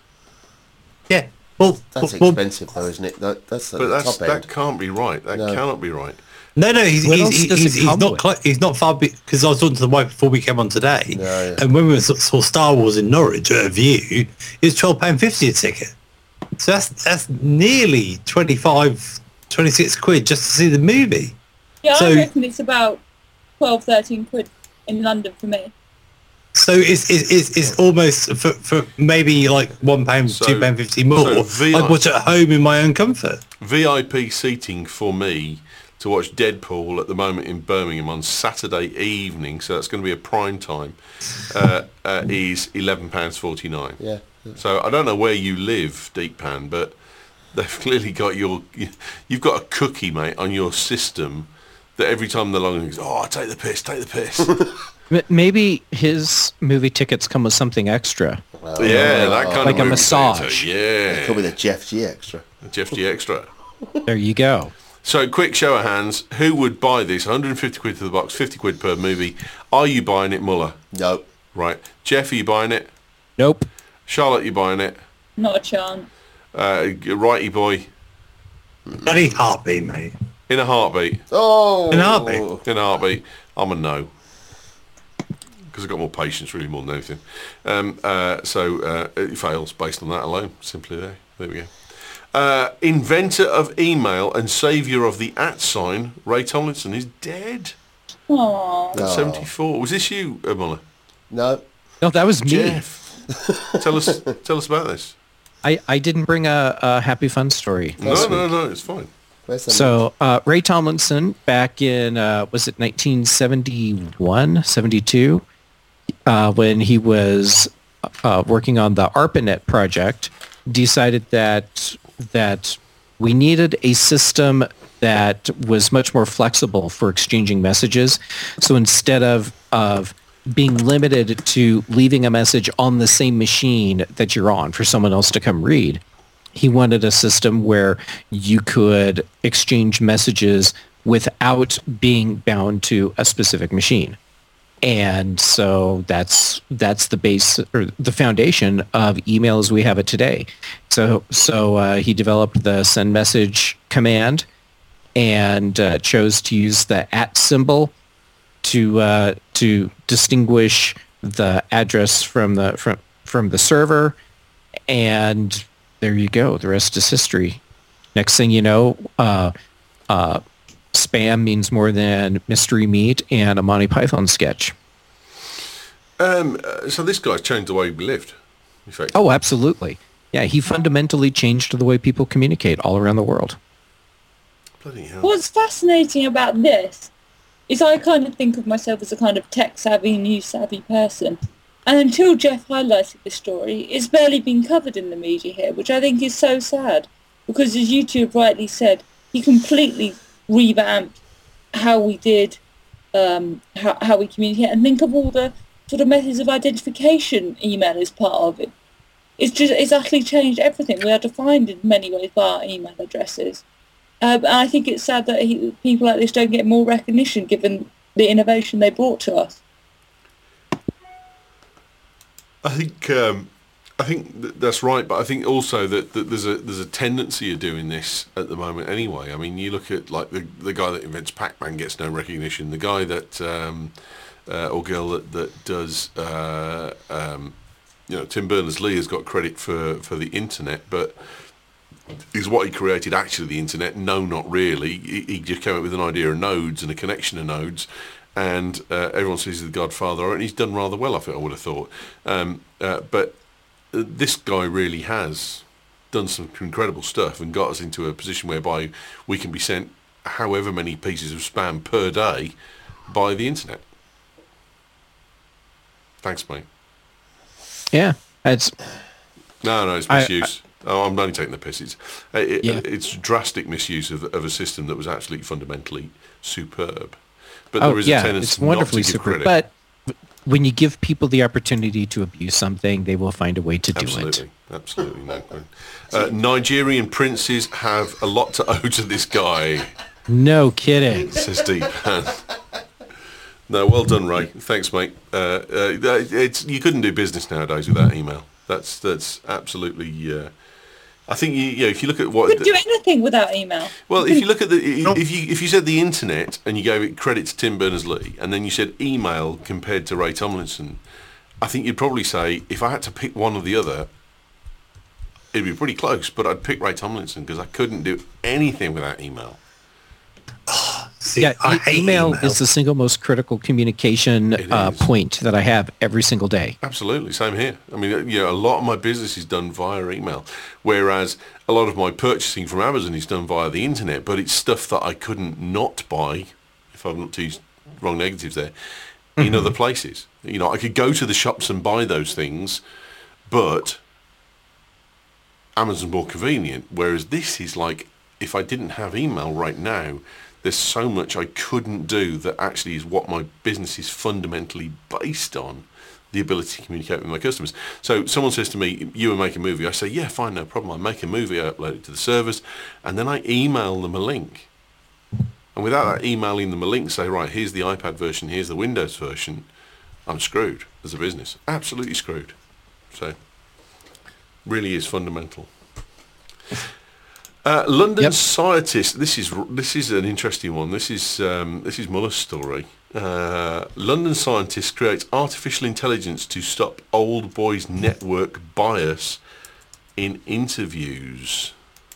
Yeah. Well, That's well, expensive, though, isn't it? That, that's at But the that's top that end. can't be right. That No. cannot be right. no, no, he's What he's, else he's, does it he's, he's come not with? cl- he's not far because I was talking to the wife before we came on today, No, yeah. and when we saw, saw Star Wars in Norwich at a View, it was twelve pound fifty a ticket. So that's that's nearly twenty-five, twenty-six quid just to see the movie. Yeah, So- I reckon it's about twelve, thirteen quid in London for me. So it's it's, it's, it's almost for, for maybe like one pound, So- two pound fifty more. so V I I'd watch it at home in my own comfort. V I P seating for me to watch Deadpool at the moment in Birmingham on Saturday evening, so that's going to be a prime time, uh, uh, is eleven pounds forty-nine. Yeah. So I don't know where you live, Deep Pan, but they've clearly got your, you've got a cookie, mate, on your system that every time they're along, goes, oh, take the piss, take the piss. M- Maybe his movie tickets come with something extra. yeah, that kind Like of a movie massage. theatre, It could be Yeah, the Jeff G extra. Jeff G Extra. There you go. So, quick show of hands, who would buy this? one hundred fifty quid to the box, fifty quid per movie. Are you buying it, Muller? No. Right. Jeff, are you buying it? Nope. Charlotte, you buying it? Not a chance. Uh, righty boy, Bloody heartbeat, mate. in a heartbeat. Oh! In a heartbeat. In a heartbeat. I'm a no. Because I've got more patience, really, more than anything. Um, uh, so uh, it fails based on that alone. Simply there. There we go. Uh, inventor of email and saviour of the at sign, Ray Tomlinson, is dead Aww. at seventy-four. Was this you, uh, Muller? No. No, that was me. Jeff. tell us tell us about this. I, I didn't bring a, a happy fun story. No, no, no, it's fine. Where's the So uh, Ray Tomlinson, back in, uh, was it nineteen seventy-one, seventy-two, uh, when he was uh, working on the ARPANET project, decided that that we needed a system that was much more flexible for exchanging messages. So instead of of being limited to leaving a message on the same machine that you're on for someone else to come read, he wanted a system where you could exchange messages without being bound to a specific machine. And so that's that's the base or the foundation of email as we have it today. So so uh, he developed the send message command, and uh, chose to use the at symbol to uh, to distinguish the address from the from from the server, and there you go. The rest is history. Next thing you know, uh, uh, spam means more than mystery meat and a Monty Python sketch. Um, uh, so this guy's changed the way we lived, in fact. Oh, absolutely. Yeah, he fundamentally changed the way people communicate all around the world. Bloody hell. What's fascinating about this is I kind of think of myself as a kind of tech-savvy, news-savvy person. And until Jeff highlighted this story, it's barely been covered in the media here, which I think is so sad. Because as you two have rightly said, he completely revamped how we did, um, how, how we communicate. And think of all the sort of methods of identification email is part of it. It's just, it's actually changed everything. We are defined in many ways by our email addresses. Um, and I think it's sad that he, people like this don't get more recognition given the innovation they brought to us. I think um, I think th- that's right, but I think also that, that there's a there's a tendency of doing this at the moment anyway. I mean, you look at like the the guy that invents Pac-Man gets no recognition. The guy that um, uh, or girl that that does uh, um, you know, Tim Berners-Lee has got credit for, for the internet, but is what he created actually the internet? No, not really. He, he just came up with an idea of nodes and a connection of nodes. And uh, everyone says he's the godfather, and he's done rather well, I think, I would have thought. Um, uh, but uh, this guy really has done some incredible stuff and got us into a position whereby we can be sent however many pieces of spam per day by the internet. Thanks, mate. Yeah, it's... No, no, it's I- misuse. Oh, I'm only taking the piss. It's, it, Yeah. it's drastic misuse of, of a system that was absolutely fundamentally superb. But Oh, there is yeah, a tendency it's wonderfully not to give super. credit. But when you give people the opportunity to abuse something, they will find a way to do Absolutely, it. absolutely. No. Uh, Nigerian princes have a lot to owe to this guy, No kidding. says Deepan. No, well done, Ray. Thanks, mate. Uh, uh, it's you couldn't do business nowadays without email. That's that's absolutely. Uh, I think you, you know, if you look at what. Couldn't do anything without email. Well, if you look at the if you if you said the internet and you gave it credit to Tim Berners-Lee and then you said email compared to Ray Tomlinson, I think you'd probably say if I had to pick one or the other, it'd be pretty close. But I'd pick Ray Tomlinson because I couldn't do anything without email. See, Yeah, I e- hate email, email. is the single most critical communication It uh, is. point that I have every single day. Absolutely, same here. I mean, you know, a lot of my business is done via email, whereas a lot of my purchasing from Amazon is done via the internet. But it's stuff that I couldn't not buy, if I've not used wrong negatives there, in other places. You know, I could go to the shops and buy those things, but Amazon's more convenient. Whereas this is like, if I didn't have email right now, there's so much I couldn't do that actually is what my business is fundamentally based on, the ability to communicate with my customers. So someone says to me, you will make a movie. I say, yeah, fine, no problem. I make a movie, I upload it to the servers, and then I email them a link. And without that emailing them a link, say, right, here's the iPad version, here's the Windows version, I'm screwed as a business. Absolutely screwed. So, really is fundamental. Uh, London Yep. scientists. This is this is an interesting one. This is um, this is Muller's story. Uh, London scientists create artificial intelligence to stop old boys network bias in interviews.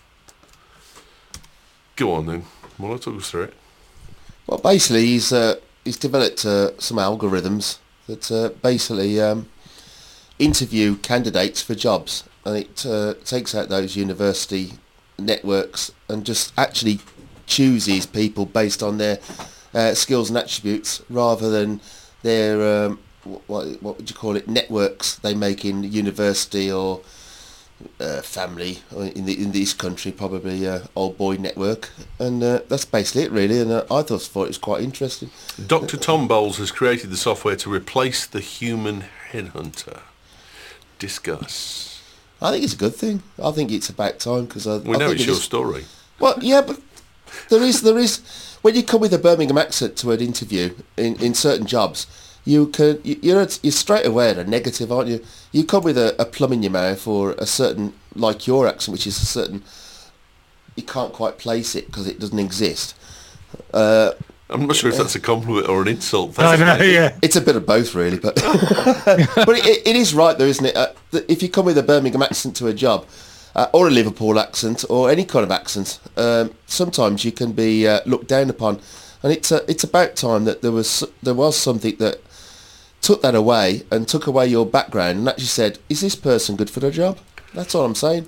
Go on then, Muller, talk us through it. Well, basically, he's uh, he's developed uh, some algorithms that uh, basically um, interview candidates for jobs, and it uh, takes out those university networks and just actually chooses people based on their uh, skills and attributes rather than their um, what what would you call it, networks they make in university or uh, family, or in the in this country probably uh, old boy network, and uh, that's basically it really. And uh, I thought thought it was quite interesting. Doctor Tom Bowles has created the software to replace the human headhunter. Discuss. I think it's a good thing. I think it's about time because I, We I know think it's it your is- story. Well, yeah, but there is there is when you come with a Birmingham accent to an interview in, in certain jobs, you can you, you're you're straight away at a negative, aren't you? You come with a, a plum in your mouth or a certain, like your accent, which is a certain you can't quite place it because it doesn't exist. Uh, I'm not sure if that's a compliment or an insult. I That's know, yeah. It's a bit of both, really, but but it, it is right, though, isn't it? Uh, that if you come with a Birmingham accent to a job, uh, or a Liverpool accent, or any kind of accent, um, sometimes you can be uh, looked down upon, and it's uh, it's about time that there was there was something that took that away and took away your background and actually said, "Is this person good for the job?" That's all I'm saying.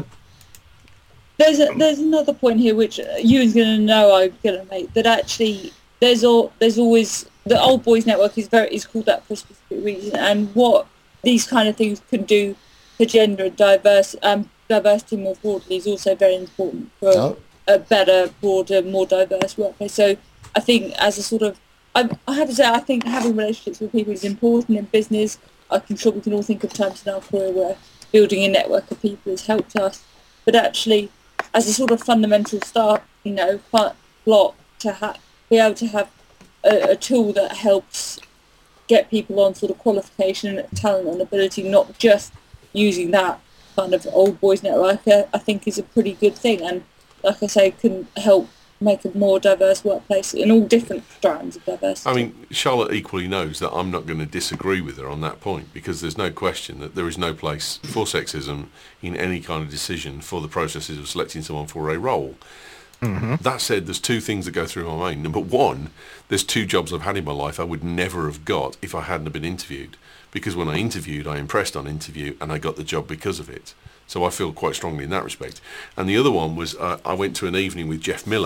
There's a, there's another point here which Ewan's going to know I'm going to make, that actually there's all there's always the Old Boys Network is very is called that for a specific reason, and what these kind of things can do for gender and diverse um, diversity more broadly is also very important for Oh. a better, broader, more diverse workplace. So I think as a sort of I, I have to say I think having relationships with people is important in business. I'm sure we can all think of times in our career where building a network of people has helped us, but actually, as a sort of fundamental start, you know, block to ha- be able to have a, a tool that helps get people on sort of qualification, talent and ability, not just using that kind of Old Boys Network, uh, I think is a pretty good thing. And like I say, can help make a more diverse workplace in all different strands of diversity. I mean, Charlotte equally knows that I'm not going to disagree with her on that point, because there's no question that there is no place for sexism in any kind of decision for the processes of selecting someone for a role. Mm-hmm. That said, there's two things that go through my mind. Number one, there's two jobs I've had in my life I would never have got if I hadn't have been interviewed, because when I interviewed, I impressed on interview and I got the job because of it. So I feel quite strongly in that respect. And the other one was uh, I went to an evening with Jeff Miller,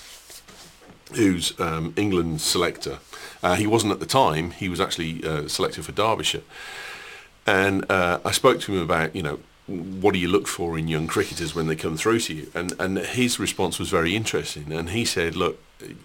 who's um, England's selector. Uh, he wasn't at the time. He was actually uh, selected for Derbyshire. And uh, I spoke to him about, you know, what do you look for in young cricketers when they come through to you? And, and his response was very interesting. And he said, look,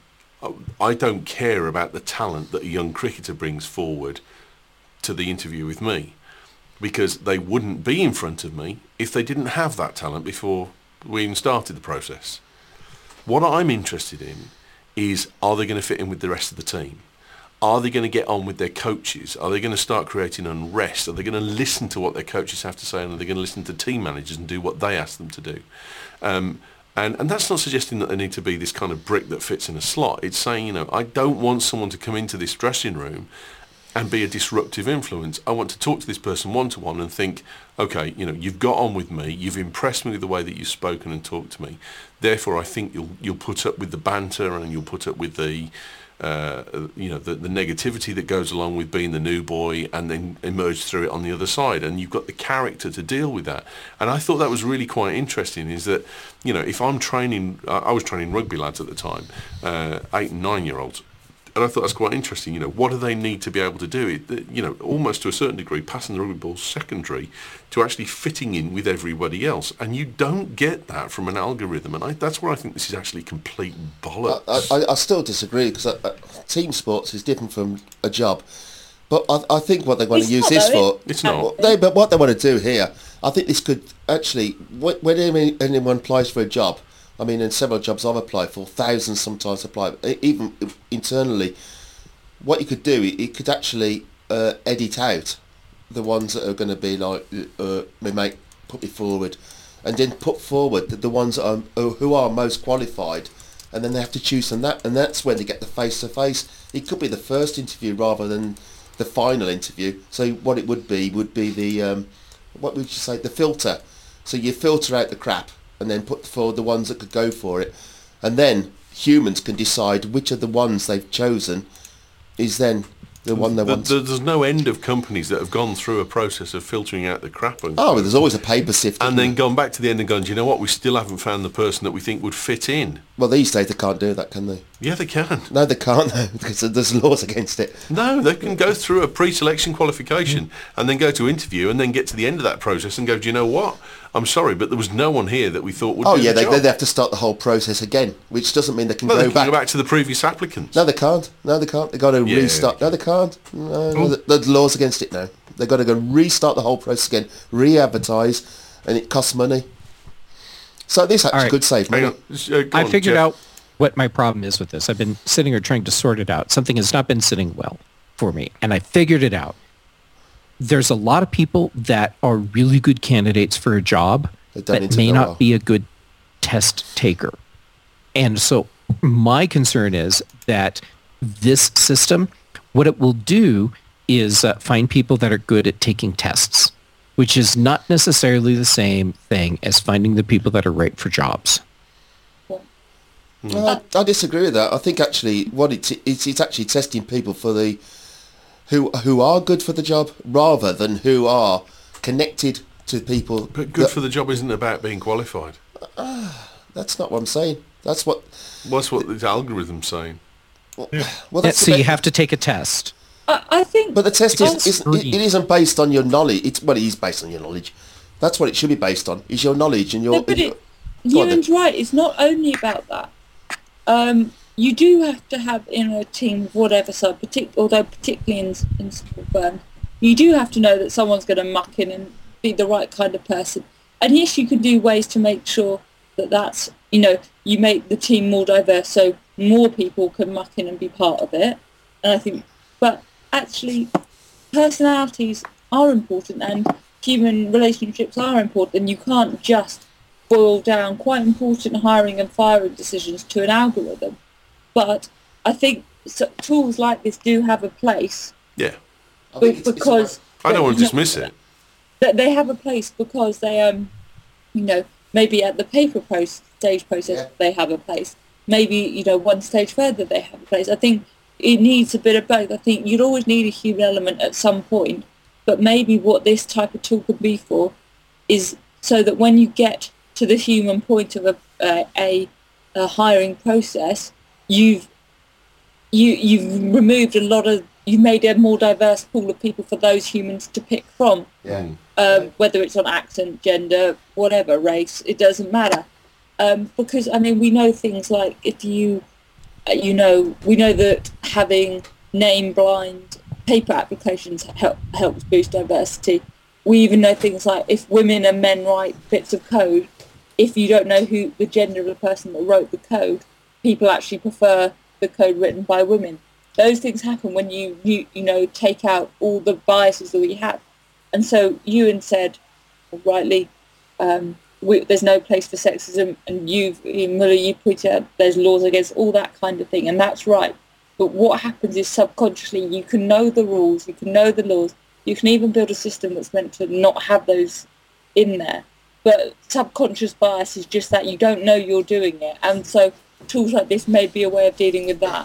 I don't care about the talent that a young cricketer brings forward to the interview with me, because they wouldn't be in front of me if they didn't have that talent before we even started the process. What I'm interested in is, are they going to fit in with the rest of the team? Are they going to get on with their coaches? Are they going to start creating unrest? Are they going to listen to what their coaches have to say, and are they going to listen to team managers and do what they ask them to do? Um, and, and that's not suggesting that they need to be this kind of brick that fits in a slot. It's saying, you know, I don't want someone to come into this dressing room and be a disruptive influence. I want to talk to this person one-to-one and think, okay, you know, you've got on with me, you've impressed me with the way that you've spoken and talked to me. Therefore, I think you'll you'll put up with the banter and you'll put up with the, uh, you know, the, the negativity that goes along with being the new boy, and then emerge through it on the other side. And you've got the character to deal with that. And I thought that was really quite interesting, is that, you know, if I'm training, I was training rugby lads at the time, uh, eight and nine-year-olds, and I thought that's quite interesting. You know, what do they need to be able to do it? You know, almost to a certain degree, passing the rugby ball secondary to actually fitting in with everybody else. And you don't get that from an algorithm. And I, that's where I think this is actually complete bollocks. I, I, I still disagree, because uh, team sports is different from a job. But I, I think what they want It's to use not, this though, for... It's not. They, but what they want to do here, I think this could actually... When anyone applies for a job, I mean, in several jobs I've applied for, thousands sometimes apply, even internally, what you could do, it could actually uh, edit out the ones that are going to be like, uh, me mate, put me forward, and then put forward the, the ones that are, who are most qualified, and then they have to choose from that, and that's when they get the face-to-face. It could be the first interview rather than the final interview. So what it would be, would be the, um, what would you say, the filter. So you filter out the crap, and then put forward the ones that could go for it. And then humans can decide which of the ones they've chosen is then the one they The- want. the- There's no end of companies that have gone through a process of filtering out the crap and, Oh, there's always a paper sift. and isn't then there? gone back to the end and gone, do you know what, we still haven't found the person that we think would fit in. Well, these days they can't do that, can they? Yeah, they can. No, they can't, though, because there's laws against it. No, they can go through a pre-selection qualification and then go to interview and then get to the end of that process and go, do you know what? I'm sorry, but there was no one here that we thought would Oh, do yeah, the they, job. they have to start the whole process again, which doesn't mean they can Well, go they can back. go back to the previous applicants. No, they can't. No, they can't. They've got to Yeah. restart. No, they can't. No, no, there's laws against it now. They've got to go restart the whole process again, re-advertise, and it costs money. So this actually All right. could save Hang money. on. Uh, go I on, figured Jeff. out what my problem is with this. I've been sitting here trying to sort it out. Something has not been sitting well for me, and I figured it out. There's a lot of people that are really good candidates for a job They don't that need to may know not well. be a good test taker. And so my concern is that this system, what it will do is uh, find people that are good at taking tests, which is not necessarily the same thing as finding the people that are right for jobs. Well, I, I disagree with that. I think actually what it's, it's it's actually testing people for the who who are good for the job rather than who are connected to people. But good that, for the job isn't about being qualified. Uh, that's not what I'm saying. That's what. What's what the algorithm's saying? Well, Yeah. well that's So the you be- have to take a test. I, I think... But the test is, is free. it, it isn't based on your knowledge. It's well, it is based on your knowledge. That's what it should be based on. Is your knowledge and your. No, but your it, Go on then. Ewan's right. It's not only about that. Um, you do have to have in a team of whatever side, partic- although particularly in, in small firms, you do have to know that someone's going to muck in and be the right kind of person. And yes, you can do ways to make sure that that's, you know, you make the team more diverse so more people can muck in and be part of it. And I think, but actually, personalities are important and human relationships are important, and you can't just boil down quite important hiring and firing decisions to an algorithm. But I think so, tools like this do have a place. Yeah. I think it's- it's because I don't want to you know, dismiss it. that they have a place because they um you know maybe at the paper pro- stage process Yeah. they have a place, maybe you know one stage further they have a place. I think it needs a bit of both. I think you'd always need a human element at some point, but maybe what this type of tool could be for is so that when you get to the human point of a uh, a, a hiring process, you've you you've removed a lot of you've made a more diverse pool of people for those humans to pick from. Yeah. Um, whether it's on accent, gender, whatever, race, it doesn't matter. Um, because, I mean, we know things like if you, uh, you know, we know that having name-blind paper applications help, helps boost diversity. We even know things like if women and men write bits of code, if you don't know who the gender of the person that wrote the code, people actually prefer the code written by women. Those things happen when you, you, you know, take out all the biases that we have. And so Ewan said, rightly, um, we, there's no place for sexism, and you've, Muller, you pointed out there's laws against all that kind of thing, and that's right. But what happens is subconsciously you can know the rules, you can know the laws, you can even build a system that's meant to not have those in there. But subconscious bias is just that you don't know you're doing it, and so tools like this may be a way of dealing with that.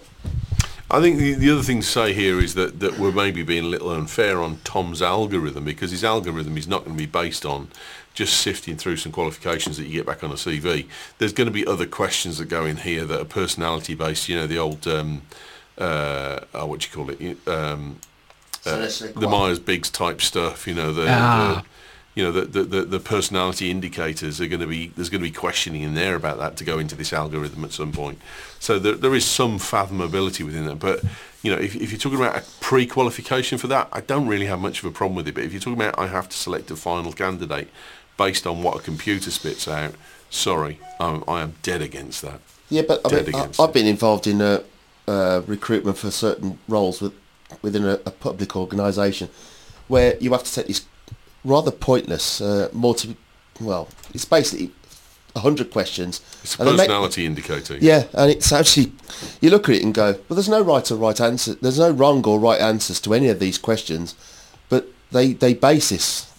I think the, the other thing to say here is that, that we're maybe being a little unfair on Tom's algorithm, because his algorithm is not going to be based on just sifting through some qualifications that you get back on a C V. There's going to be other questions that go in here that are personality based, you know, the old, um, uh, oh, what do you call it, um, uh, the Myers-Briggs type stuff, you know, the, Ah. the you know, the, the, the, the personality indicators are going to be, there's going to be questioning in there about that to go into this algorithm at some point. So there, there is some fathomability within that. But, you know, if, if you're talking about a pre-qualification for that, I don't really have much of a problem with it. But if you're talking about I have to select a final candidate based on what a computer spits out, sorry, I'm, I am dead against that. Yeah, but I Dead mean, I, against I've it. been involved in uh, uh, recruitment for certain roles with, within a, a public organisation where you have to take this rather pointless, uh, multi, well, it's basically a hundred questions. It's a And they make- personality indicator. Yeah, and it's actually, you look at it and go, well, there's no right or right answer, there's no wrong or right answers to any of these questions, but they, they base this,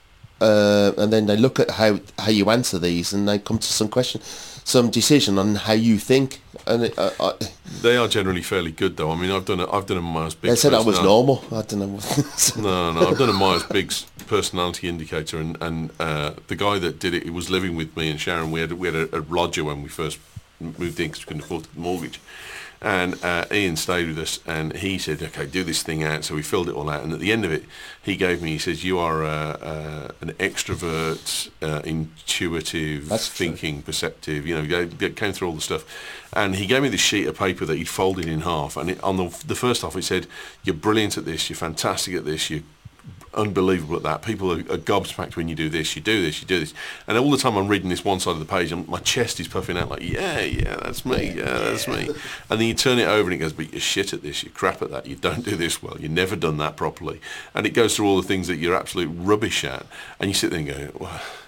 uh, and then they look at how, how you answer these, and they come to some question, some decision on how you think, and it, uh, I, They are generally fairly good, though. I mean, I've done a, I've done a Myers-Briggs. they said I was personality- normal, I don't know what. No, no, I've done a Myers-Briggs personality indicator, and, and uh, the guy that did it, he was living with me and Sharon. We had we had a, a lodger when we first moved in because we couldn't afford the mortgage, and uh, Ian stayed with us, and he said, "Okay, do this thing out." So we filled it all out, and at the end of it, he gave me. He says, "You are uh, uh, an extrovert, uh, intuitive, That's true. thinking, perceptive." You know, go- go- came through all the stuff, and he gave me this sheet of paper that he'd folded in half, and it, on the the first half it said, "You're brilliant at this. You're fantastic at this. You're unbelievable at that. People are, are gobsmacked when you do this, you do this, you do this." And all the time I'm reading this one side of the page, I'm, my chest is puffing out like, yeah, yeah, that's me, yeah, that's me. And then you turn it over and it goes, but you're shit at this, you're crap at that, you don't do this well, you've never done that properly. And it goes through all the things that you're absolute rubbish at. And you sit there and go, well,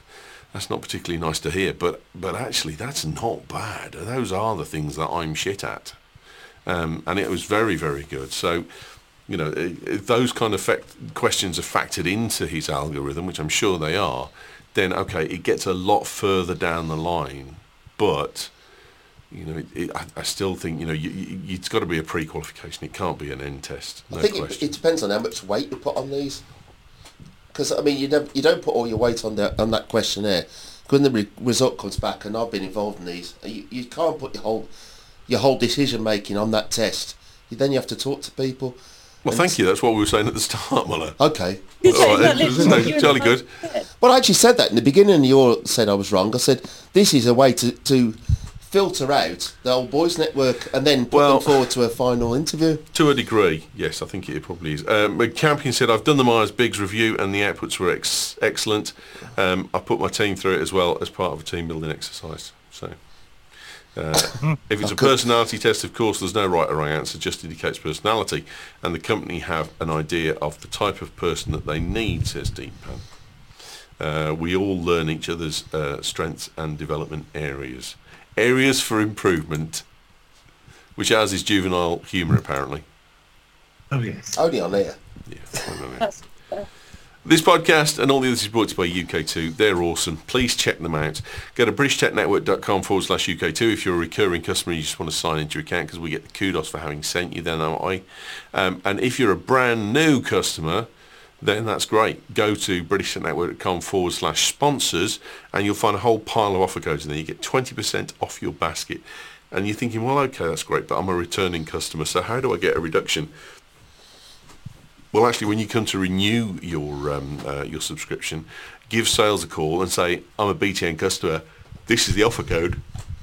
that's not particularly nice to hear. But but actually, that's not bad. Those are the things that I'm shit at, um, and it was very very good. So, you know, if those kind of fact- questions are factored into his algorithm, which I'm sure they are, then okay, it gets a lot further down the line. But you know, it, it, I, I still think you know you, you, it's got to be a pre-qualification. It can't be an end test. No I think question. it, it depends on how much weight you put on these. Because I mean, you never, you don't put all your weight on that on that questionnaire. When the re- result comes back, and I've been involved in these, you, you can't put your whole your whole decision making on that test. You, then you have to talk to people. Well, thank you. That's what we were saying at the start, Muller. Okay. You All right, said it's- that it's literally jolly you good. said. Well, I actually said that in the beginning, and you all said I was wrong. I said this is a way to, to filter out the old boys network and then put Well- them forward to a final interview. To a degree, yes, I think it probably is. Um, Campion said, I've done the Myers-Briggs review and the outputs were ex- excellent. Um, I put my team through it as well as part of a team building exercise. So, uh, if it's a personality test, of course, there's no right or wrong answer, just indicates personality. And the company have an idea of the type of person that they need, says Deepan. Uh, we all learn each other's uh, strengths and development areas. Areas for improvement, which ours is juvenile humour, apparently. Oh yes. Only on here. Yeah, I don't know. That's fair. This podcast and all the others is brought to you by U K two. They're awesome. Please check them out. Go to brishtechnetwork.com forward slash U K two if you're a recurring customer and you just want to sign into your account because we get the kudos for having sent you there, don't I? Um, and if you're a brand new customer, then that's great. Go to brishtechnetwork.com forward slash sponsors and you'll find a whole pile of offer codes in there. You get twenty percent off your basket. And you're thinking, well, okay, that's great, but I'm a returning customer, so how do I get a reduction? Well, actually, when you come to renew your um, uh, your subscription, give sales a call and say, I'm a B T N customer. This is the offer code.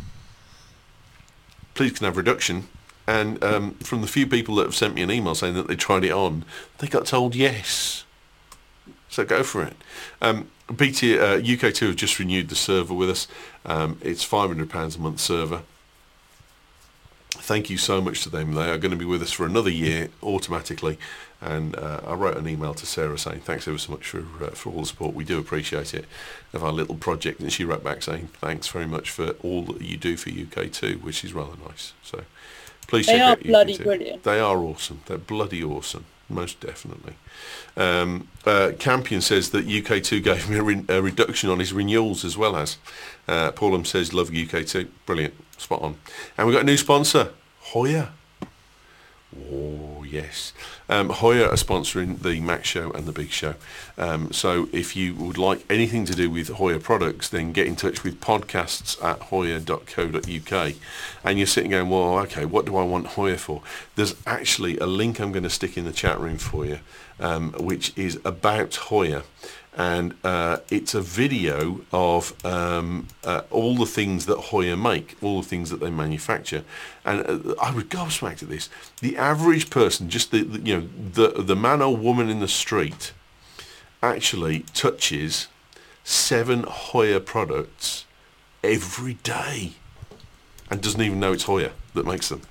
Please can have reduction. And um, from the few people that have sent me an email saying that they tried it on, they got told yes. So go for it. Um, B T uh, U K two have just renewed the server with us. Um, it's five hundred pounds a month server. Thank you so much to them. They are going to be with us for another year automatically. And uh, I wrote an email to Sarah saying thanks ever so much for uh, for all the support. We do appreciate it of our little project. And she wrote back saying thanks very much for all that you do for U K two, which is rather nice. So please They check are out bloody U K two. brilliant. They are awesome. They're bloody awesome. Most definitely. Um, uh, Campion says that U K two gave me a, re- a reduction on his renewals as well as. Uh, Paulum says, love U K two. Brilliant. Spot on. And we've got a new sponsor, Hoya. Oh, yes. Um, Hoya are sponsoring the Mac Show and the Big Show. Um, so if you would like anything to do with Hoya products, then get in touch with podcasts at hoya dot co dot uk. And you're sitting going, well, okay, what do I want Hoya for? There's actually a link I'm going to stick in the chat room for you, um, which is about Hoya. And uh, it's a video of um, uh, all the things that Hoya make, all the things that they manufacture. And uh, I was gobsmacked at this. The average person, just the, the you know the the man or woman in the street, actually touches seven Hoya products every day, and doesn't even know it's Hoya that makes them.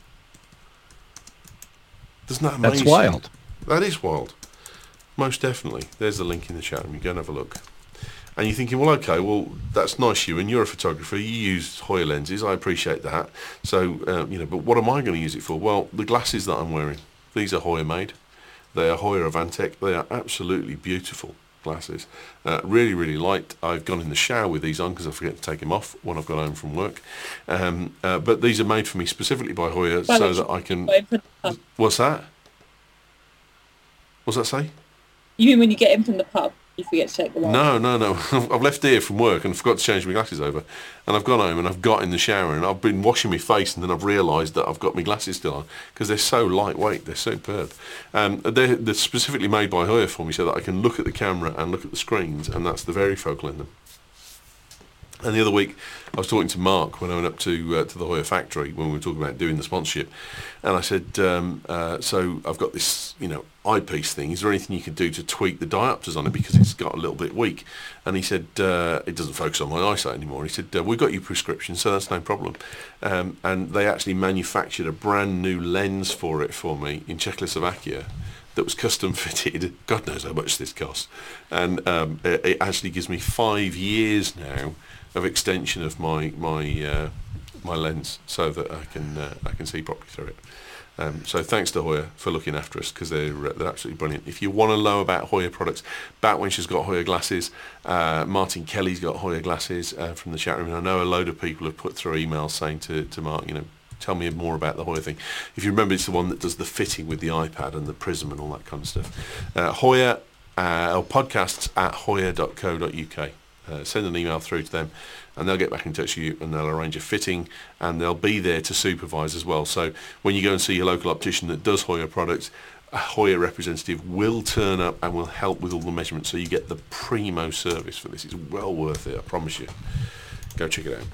Isn't that amazing? That's wild. That is wild. Most definitely. There's the link in the chat room. You go and have a look. And you're thinking, well, okay, well, that's nice, you, and you're a photographer. You use Hoya lenses. I appreciate that. So, um, you know, but what am I going to use it for? Well, the glasses that I'm wearing, these are Hoya made. They are Hoya Avantec. They are absolutely beautiful glasses. Uh, really, really light. I've gone in the shower with these on because I forget to take them off when I've got home from work. Um, uh, but these are made for me specifically by Hoya Well, so it's- that I can... Wait for the pub. What's that? What's that say? You mean when you get in from the pub, you forget to take them off? No, no, no. I've left here from work and forgot to change my glasses over. And I've gone home and I've got in the shower and I've been washing my face and then I've realised that I've got my glasses still on because they're so lightweight. They're superb. Um, they're, they're specifically made by Hoya for me so that I can look at the camera and look at the screens, and that's the varifocal in them. And the other week, I was talking to Mark when I went up to uh, to the Hoya factory when we were talking about doing the sponsorship, and I said, um, uh, "So I've got this, you know, eyepiece thing. Is there anything you could do to tweak the diopters on it because it's got a little bit weak?" And he said, uh, "It doesn't focus on my eyesight anymore." He said, uh, "We've got your prescription, so that's no problem." Um, and they actually manufactured a brand new lens for it for me in Czechoslovakia. that was custom fitted. God knows how much this costs. And um, it, it actually gives me five years now of extension of my my uh, my lens, so that I can uh, I can see properly through it. Um, so thanks to Hoya for looking after us, because they're uh, they're absolutely brilliant. If you want to know about Hoya products, Batwench has got Hoya glasses. Uh, Martin Kelly's got Hoya glasses uh, from the chat room, and I know a load of people have put through emails saying to to Mark, you know, tell me more about the Hoya thing. If you remember, it's the one that does the fitting with the iPad and the Prism and all that kind of stuff. Uh, Hoya uh, or podcasts at hoya dot co dot uk. Uh, send an email through to them, and they'll get back in touch with you, and they'll arrange a fitting, and they'll be there to supervise as well. So when you go and see your local optician that does Hoya products, a Hoya representative will turn up and will help with all the measurements, so you get the primo service for this. It's well worth it, I promise you. Go check it out.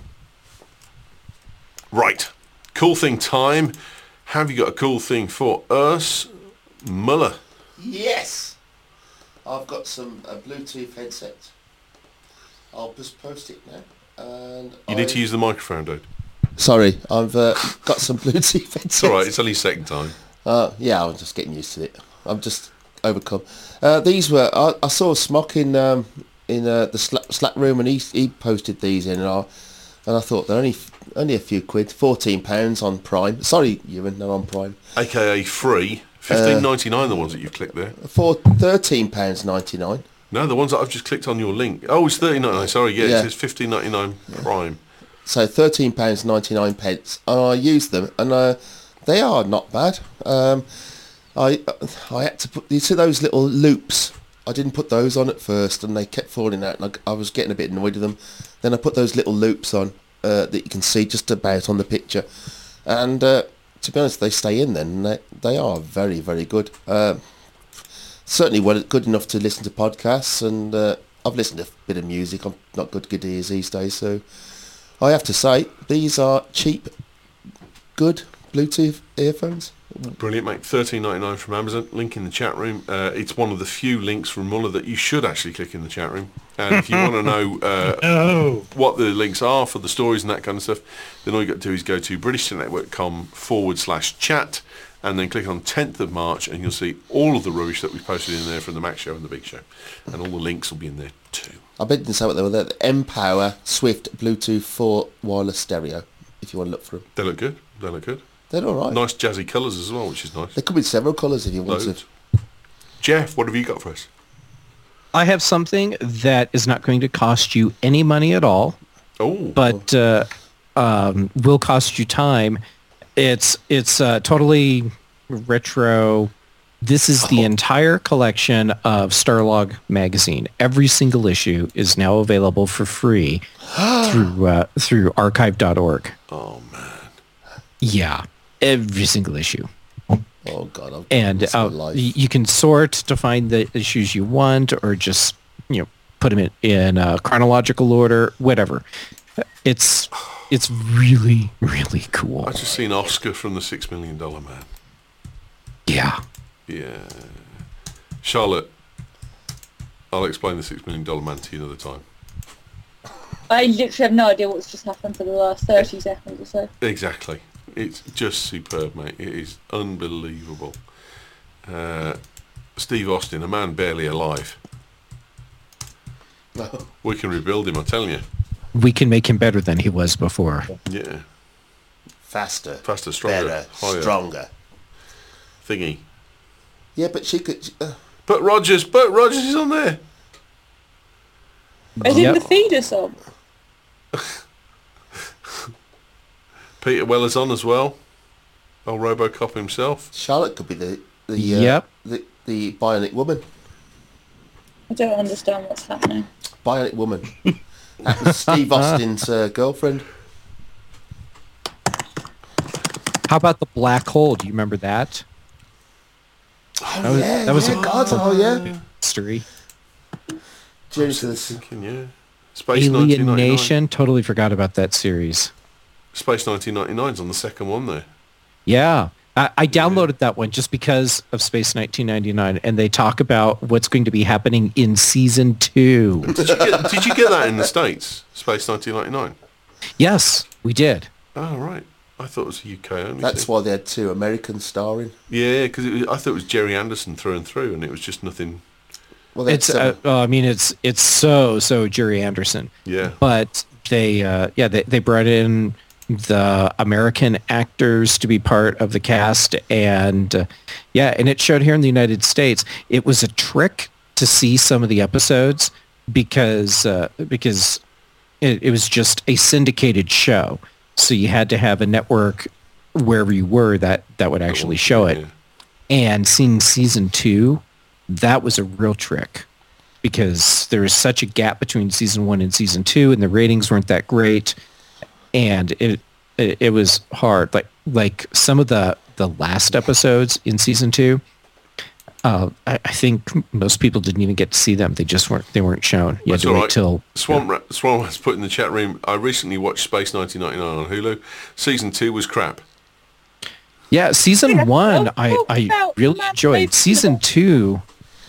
Right, cool thing time. Have you got a cool thing for us, Muller? Yes, I've got some a Bluetooth headset. I'll just post it now. And You I... need to use the microphone, dude. Sorry, I've uh, got some Bluetooth headsets. It's all right, it's only second time. Uh, yeah, I'm just getting used to it. I'm just overcome. Uh, these were I, I saw Smock in um, in uh, the Slack, Slack room, and he he posted these in, and I and I thought they're only only a few quid, fourteen pounds on Prime. Sorry, Ewan, not on Prime. A K A free, fifteen ninety nine. The ones that you've clicked there. For thirteen pounds ninety nine. No, the ones that I've just clicked on your link. Oh, it's thirteen ninety nine. Sorry, yeah, Yeah. it says fifteen ninety nine Prime. So thirteen pounds ninety nine pence, and I used them, and uh, they are not bad. Um, I I had to put you see those little loops. I didn't put those on at first, and they kept falling out, and I, I was getting a bit annoyed with them. Then I put those little loops on uh, that you can see just about on the picture, and uh, to be honest, they stay in. Then and they they are very very good. Uh, certainly, well, good enough to listen to podcasts, and uh, I've listened to a bit of music. I'm not good good ears these days, so I have to say these are cheap, good Bluetooth earphones. Brilliant, mate. thirteen ninety nine from Amazon. Link in the chat room. Uh, it's one of the few links from Muller that you should actually click in the chat room. And if you want to know uh, No. what the links are for the stories and that kind of stuff, then all you got to do is go to british network dot com forward slash chat, and then click on tenth of March, and you'll see all of the rubbish that we posted in there from the Mac Show and the Big Show. And all the links will be in there too. I bet you can say what they were there. The M-Power Swift Bluetooth four wireless stereo, if you want to look for them. They look good. They look good. They're all right. Nice jazzy colours as well, which is nice. They could be several colours if you want Loads. to. Jeff, what have you got for us? I have something that is not going to cost you any money at all, Oh, but uh, um, will cost you time. It's it's uh, totally retro. This is the entire collection of Starlog magazine. Every single issue is now available for free through uh, through archive dot org. oh man. Yeah, every single issue. Oh God! I've And missed my uh, life. y- you can sort to find the issues you want, or just you know put them in, in uh, chronological order, whatever. It's it's really really cool. I just seen Oscar from the Six Million Dollar Man. Yeah. Yeah. Charlotte, I'll explain the Six Million Dollar Man to you another time. I literally have no idea what's just happened for the last thirty seconds or so. Exactly. It's just superb, mate. It is unbelievable. Uh, Steve Austin, a man barely alive. We can rebuild him, I'm telling you. We can make him better than he was before. Yeah. Faster, Faster, stronger, better, higher. stronger. Thingy. Yeah, but she could. Uh, But Rogers, but Rogers is on there. As in Yep. the feeder song. Peter Weller's on as well. Old Robocop himself. Charlotte could be the the uh, Yep. the, the bionic woman. I don't understand what's happening. Bionic woman. That was Steve Austin's uh, girlfriend. How about the black hole? Do you remember that? Oh That was- yeah, that was yeah, a- God, oh yeah. History. Journey to the Thinking, yeah. Space nineteen Alien ninety-nine. Nation. Totally forgot about that series. Space nineteen ninety-nine's on the second one there. Yeah. I, I downloaded that one just because of Space nineteen ninety-nine, and they talk about what's going to be happening in season two. Did you get, did you get that in the States? Space nineteen ninety-nine? Yes, we did. Oh, right. I thought it was a U K only. That's thing. why they had two Americans starring. Yeah, because I thought it was Jerry Anderson through and through, and it was just nothing. Well, they had It's some- uh, uh, I mean it's it's so so Jerry Anderson. Yeah. But they uh, yeah they they brought in the American actors to be part of the cast, and uh, yeah, and it showed here in the United States. It was a trick to see some of the episodes because uh, because it, it was just a syndicated show, so you had to have a network wherever you were that that would actually show it. Yeah. And seeing season two, that was a real trick because there was such a gap between season one and season two, and the ratings weren't that great, and it it, it was hard. Like like some of the the last episodes in season two, uh, I, I think most people didn't even get to see them. They just weren't they weren't shown. You That's had to all wait right. till Swamp Ra- Swamp has put in the chat room. I recently watched Space nineteen ninety-nine on Hulu. Season two was crap. yeah. Season Yeah, one, I'll I talk I about really Matt enjoyed. Davis. Season two.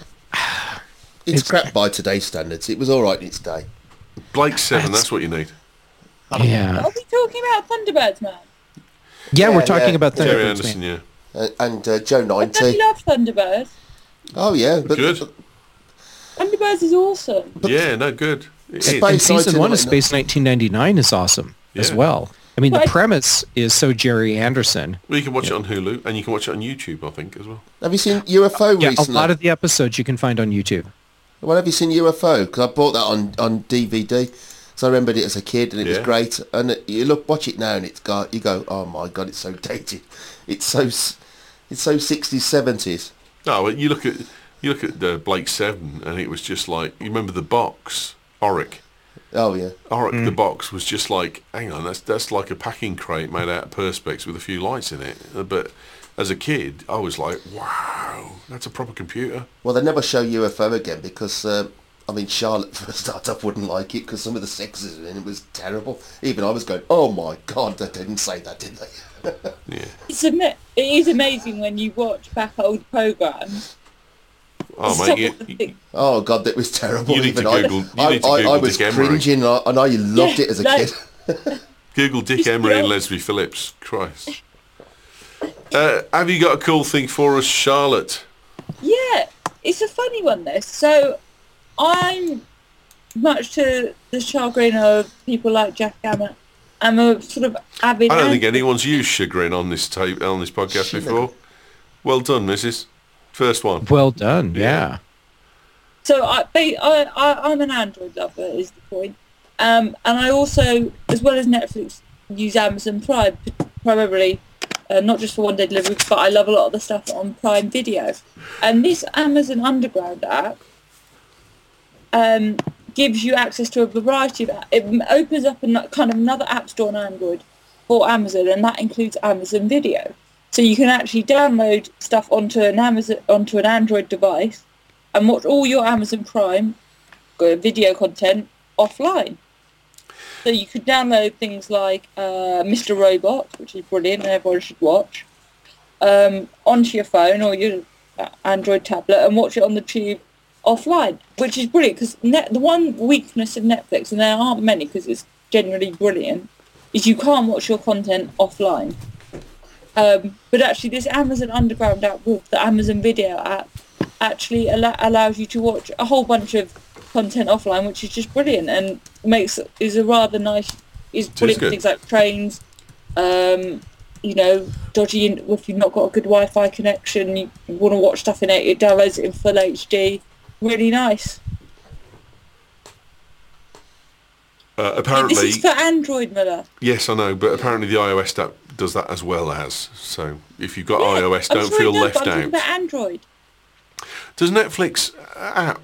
it's, it's- crap by today's standards. It was all right in its day. Blake Seven. That's- That's what you need. Yeah, Are we talking about Thunderbirds, man? yeah. Yeah, We're talking yeah. about Jerry Thunderbirds, Anderson. man. Yeah. Uh, and uh, Joe I don't ninety. love Thunderbirds. Oh yeah, but Good. Thunderbirds is awesome. Yeah. No. Good. It is. Space- And season one of nineteen ninety-nine. Space nineteen ninety-nine is awesome as Yeah. well. I mean, the Right. premise is so Jerry Anderson. Well, you can watch it on Hulu, and you can watch it on YouTube, I think, as well. Have you seen U F O Yeah, a recently? lot of the episodes you can find on YouTube. Well, have you seen U F O? Because I bought that on, on D V D. So I remembered it as a kid, and it was Yeah. great. And it, you look, watch it now, and it's got you go, oh my god, it's so dated. It's so s- it's so sixties, seventies. No, well, you look at you look at uh, Blake Seven, and it was just like you remember the box, Auric. Oh yeah. Auric, the box was just like, hang on, that's that's like a packing crate made out of perspex with a few lights in it. Uh, But as a kid, I was like, wow, that's a proper computer. Well, they never show U F O again because um, I mean, Charlotte for a start up wouldn't like it because some of the sexes in it was terrible. Even I was going, oh my god, they didn't say that, did they? Yeah. It's ama- it is amazing when you watch back old programs. Oh Some mate, of the you, things- Oh god, that was terrible. You need Even to I, Google- you I, need to I, I Google was Dick Emery. cringing, and I, and I loved it as a Yeah, kid. Google Dick Just Emery and go. Leslie Phillips. Christ. Uh, have you got a cool thing for us, Charlotte? Yeah, it's a funny one, this. So I'm, much to the chagrin of people like Jack Gammett, I'm a sort of avid... I don't think Android- anyone's used chagrin on this tape on this podcast Shouldn't before. Well done, Missus First one. Well done. Yeah. So I, ba- I, I, I'm an Android lover, is the point. Um, and I also, as well as Netflix, use Amazon Prime, primarily, uh, not just for one-day delivery, but I love a lot of the stuff on Prime Video. And this Amazon Underground app um, gives you access to a variety of apps. It m- opens up a n- kind of another app store on Android for Amazon, and that includes Amazon Video. So you can actually download stuff onto an Amazon onto an Android device and watch all your Amazon Prime uh, video content offline. So you could download things like uh, Mister Robot, which is brilliant and everyone should watch, um, onto your phone or your uh, Android tablet and watch it on the tube offline, which is brilliant because net- the one weakness of Netflix, and there aren't many because it's generally brilliant, is you can't watch your content offline. Um, but actually this Amazon Underground app with the Amazon Video app actually al- allows you to watch a whole bunch of content offline, which is just brilliant and makes is a rather nice is brilliant for good. things like trains, um, you know, dodgy in, if you've not got a good Wi-Fi connection, you, you want to watch stuff in it, it downloads it in full H D. Really nice. Uh, This apparently, is for Android, Miller. yes, I know, but apparently the iOS app does that as well as. So if you've got Yeah, iOS, I'm don't sure feel it does, left but I'm talking out. about Android. Does Netflix app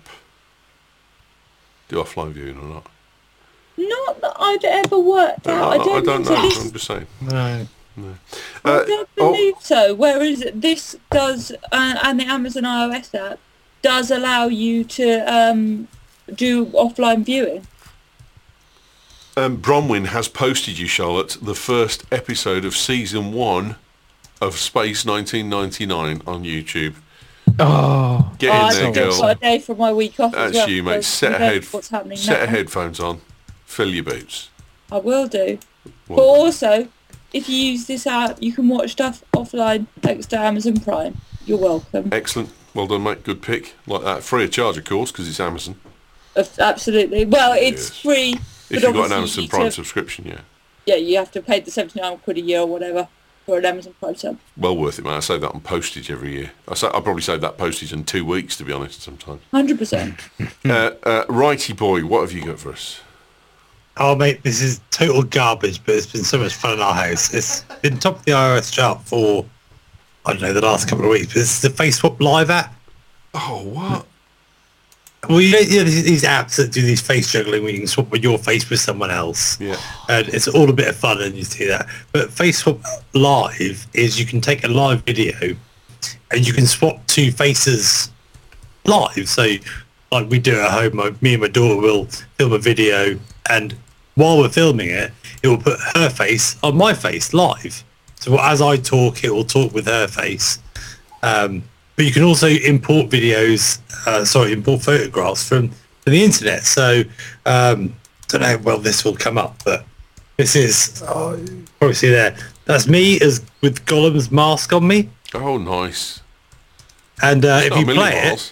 do offline viewing or not? Not that I'd ever worked No, out. I, I don't, I don't think know. so. This I'm just saying. Right. I Uh, don't oh, believe so. Whereas this does, uh, and the Amazon iOS app does allow you to um, do offline viewing. um, Bronwyn has posted you, Charlotte, the first episode of season one of Space nineteen ninety-nine on YouTube. Oh. Get Oh, in I there, think I've girl. got a day from my week off as That's well. you, mate. so Set you a know head, what's happening set now. a headphones on. Fill your boots. I will do. Well But also, if you use this app, you can watch stuff offline thanks to Amazon Prime. You're welcome. Excellent. Well done, mate. Good pick. Like that. Free of charge, of course, because it's Amazon. Absolutely. Well, it's Yes. free. If but you've got an obviously Amazon you need Prime to- subscription, yeah. Yeah, you have to pay the seventy-nine quid a year or whatever for an Amazon Prime sub. Well worth it, man. I save that on postage every year. I sa- I probably save that postage in two weeks, to be honest, sometimes. one hundred percent. uh, uh, Righty boy, what have you got for us? Oh, mate, this is total garbage, but it's been so much fun in our house. It's been top of the iOS chart for, I don't know, the last couple of weeks. But this is the Facebook Live app. Oh, what? Well, you know, you know these these apps that do these face juggling where you can swap your face with someone else. Yeah. And it's all a bit of fun and you see that. But Facebook Live is you can take a live video and you can swap two faces live. So like we do at home, my, me and my daughter will film a video and while we're filming it, it will put her face on my face live. So as I talk, it will talk with her face. Um, but you can also import videos, uh, sorry, import photographs from, from the internet. So um, I don't know, well, this will come up, but this is, oh, you probably see there. That's me as with Gollum's mask on me. Oh, nice. And uh, if Not a you million play it, miles.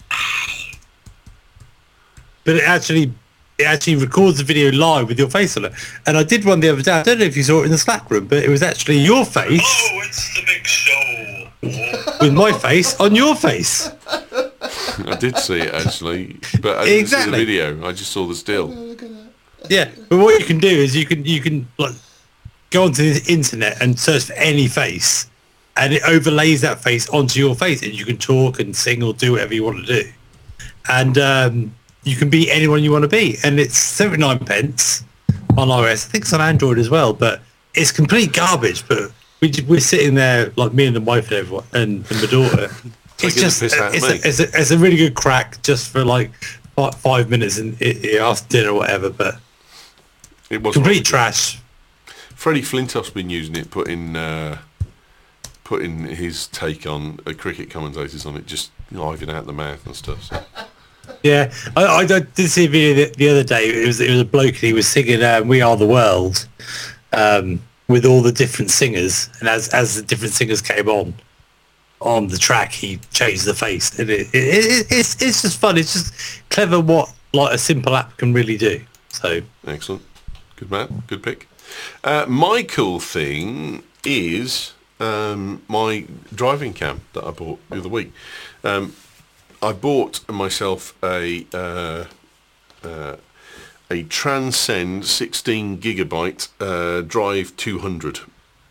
but it actually it actually records the video live with your face on it. And I did one the other day. I don't know if you saw it in the Slack room, but it was actually your face. Oh, it's the big show. With my face on your face. I did see it, actually. But I didn't see Exactly. the video. I just saw the still. Yeah, but what you can do is you can you can like go onto the internet and search for any face, and it overlays that face onto your face, and you can talk and sing or do whatever you want to do, and um, you can be anyone you want to be, and it's seventy-nine pence on iOS. I think it's on Android as well, but it's complete garbage. But we j- we're sitting there like me and the wife and everyone and, and my daughter. It's Taking the just piss out of it's me. a, it's, a, it's a really good crack just for like fi- five minutes and it, it after dinner or whatever, but. It was Complete trash. Freddie Flintoff's been using it, putting uh, putting his take on uh, cricket commentators on it, just living out the mouth and stuff. So. Yeah, I, I did see a video the, the other day. It was it was a bloke and he was singing um, "We Are the World" um, with all the different singers, and as as the different singers came on on the track, he changed the face, and it, it, it it's it's just fun. It's just clever what like a simple app can really do. So Excellent. Good man. Good pick. Uh, my cool thing is um, my driving cam that I bought the other week. Um, I bought myself a uh, uh, a Transcend sixteen gigabyte uh, Drive two hundred.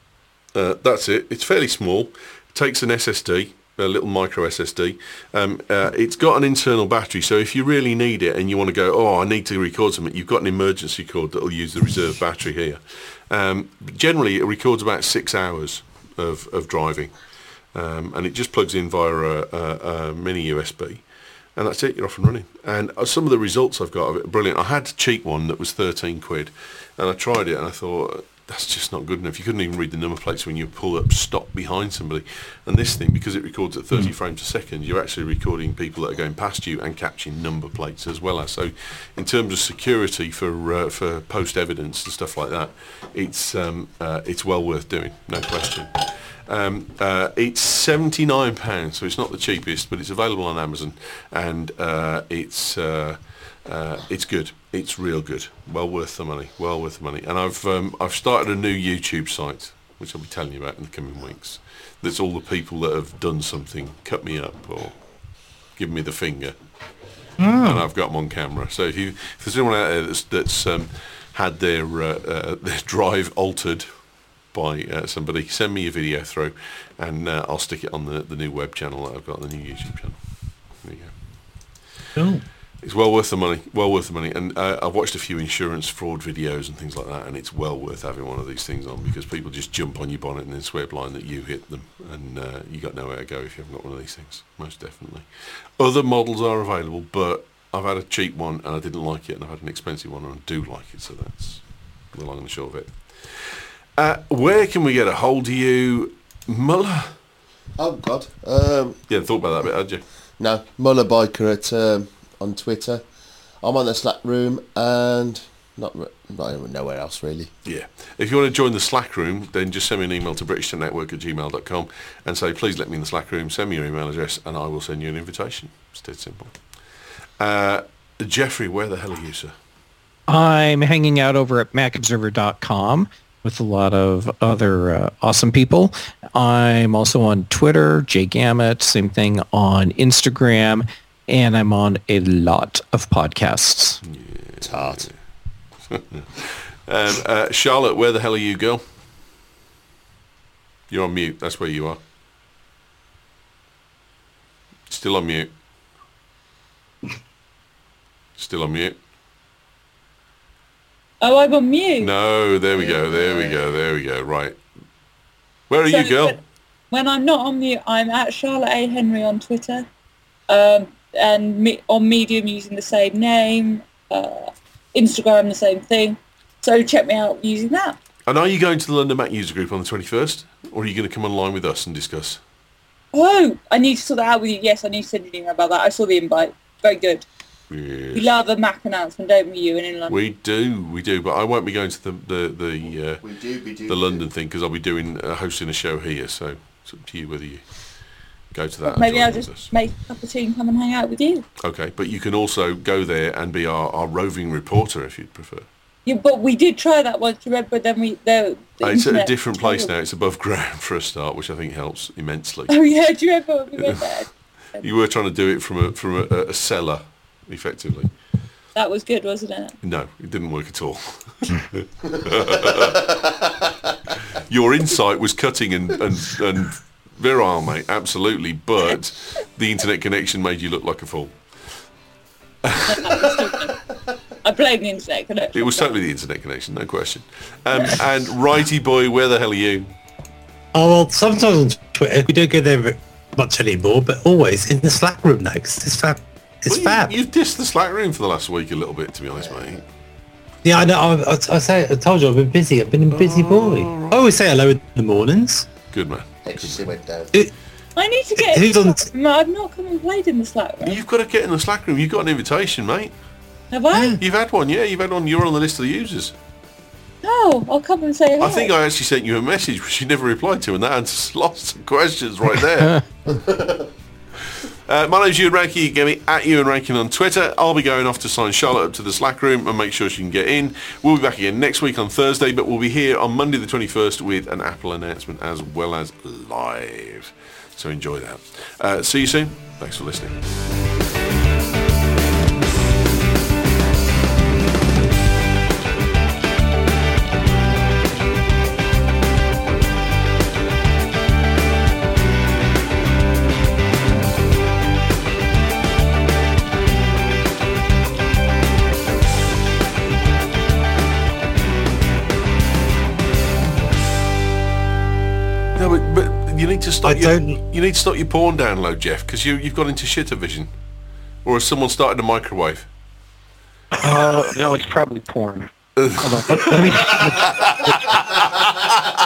Uh, that's it. It's fairly small. It takes an S S D, a little micro S S D. Um, uh, it's got an internal battery, so if you really need it and you want to go, oh, I need to record something, you've got an emergency cord that will use the reserve battery here. Um, generally, it records about six hours of, of driving, um, and it just plugs in via a, a, a mini U S B. And that's it, you're off and running. And uh, some of the results I've got of it are brilliant. I had a cheap one that was thirteen quid, and I tried it and I thought, that's just not good enough. You couldn't even read the number plates when you pull up stop behind somebody. And this thing, because it records at thirty mm. frames a second, you're actually recording people that are going past you and catching number plates as well as. So in terms of security for uh, for post evidence and stuff like that, it's um, uh, it's well worth doing, no question. Um, uh, it's seventy-nine pounds, so it's not the cheapest, but it's available on Amazon, and uh, it's uh, uh, it's good. It's real good. Well worth the money. Well worth the money. And I've um, I've started a new YouTube site, which I'll be telling you about in the coming weeks. That's all the people that have done something, cut me up or given me the finger, oh. and I've got them on camera. So if you if there's anyone out there that's, that's um, had their uh, uh, their drive altered by uh, somebody, send me a video through, and uh, I'll stick it on the the new web channel that I've got, the new YouTube channel. There you go. Cool. It's well worth the money, well worth the money. And uh, I've watched a few insurance fraud videos and things like that, and it's well worth having one of these things on, because people just jump on your bonnet and then swear blind that you hit them, and uh, you got nowhere to go if you haven't got one of these things, most definitely. Other models are available, but I've had a cheap one and I didn't like it, and I've had an expensive one and I do like it, so that's the long and the short of it. Uh, where can we get a hold of you, Muller? Oh, God. Um, You hadn't thought about that bit, had you? no, Muller Biker at... Um, on Twitter. I'm on the Slack room, and not, re- not nowhere else really. Yeah. If you want to join the Slack room, then just send me an email to british network at gmail dot com and say, please let me in the Slack room, send me your email address, and I will send you an invitation. It's dead simple. Uh, Jeffrey, where the hell are you, sir? I'm hanging out over at mac observer dot com with a lot of other uh, awesome people. I'm also on Twitter, Jay Gamet, same thing on Instagram, and I'm on a lot of podcasts. It's hard. um, uh, Charlotte, where the hell are you, girl? You're on mute. That's where you are. Still on mute. Still on mute. Oh, I'm on mute. No, there we go, there we go, there we go. Right. Where are So, you, girl? When, when I'm not on mute, I'm at Charlotte A. Henry on Twitter, um, and me, on Medium using the same name, uh, Instagram the same thing. So check me out using that. And are you going to the London Mac user group on the twenty-first? Or are you going to come online with us and discuss? Oh, I need to sort that out with you. Yes, I need to send you an email about that. I saw the invite. Very good. Yes. We love a Mac announcement, don't we, you, and in London? We do, we do. But I won't be going to the the the, uh, We do, we do. the London thing because I'll be doing uh, hosting a show here. So it's up to you whether you go to that. or Maybe join I'll with just us. make a cup of tea and come and hang out with you. Okay, but you can also go there and be our, our roving reporter if you'd prefer. Yeah, but we did try that once, remember? Then we the, the Uh, it's at a internet different place failed. now. It's above ground for a start, which I think helps immensely. Oh yeah, do you remember when we went there? You were trying to do it from a from a, a cellar, effectively. That was good, wasn't it? No, it didn't work at all. Your insight was cutting and, and, and virile, mate, absolutely, but the internet connection made you look like a fool. I blame the internet connection. It was totally the internet connection, no question. Um, and Righty Boy, where the hell are you? Oh, well, sometimes on Twitter, we don't go there much anymore, but always in the Slack room now, 'cause it's fab. It's Well, fab. you, you've dissed the Slack room for the last week a little bit, to be honest, mate. Yeah, I know. I, I, I, say, I told you I've been busy. I've been a busy boy. I always say hello in the mornings. Good man. She went down. It, I need to get Who's in the on- Slack room. I've not come and played in the Slack room. You've got to get in the Slack room. You've got an invitation, mate. Have I? You've had one, yeah. You've had one. You're on the list of the users. No, I'll come and say hello. I think I actually sent you a message which you never replied to, and that answers lots of questions right there. uh, my name's Ewan Rankin. You can get me at Ewan Rankin on Twitter. I'll be going off to sign Charlotte up to the Slack room and make sure she can get in. We'll be back again next week on Thursday, but we'll be here on Monday the twenty-first with an Apple announcement as well as live. So enjoy that. Uh, see you soon. Thanks for listening. No, but, but you need to stop. I Your, don't- you need to stop your porn download, Jeff, because you you've got into shitter vision, or has someone started a microwave? Uh, no, it's probably porn. Hold on. Let, let me.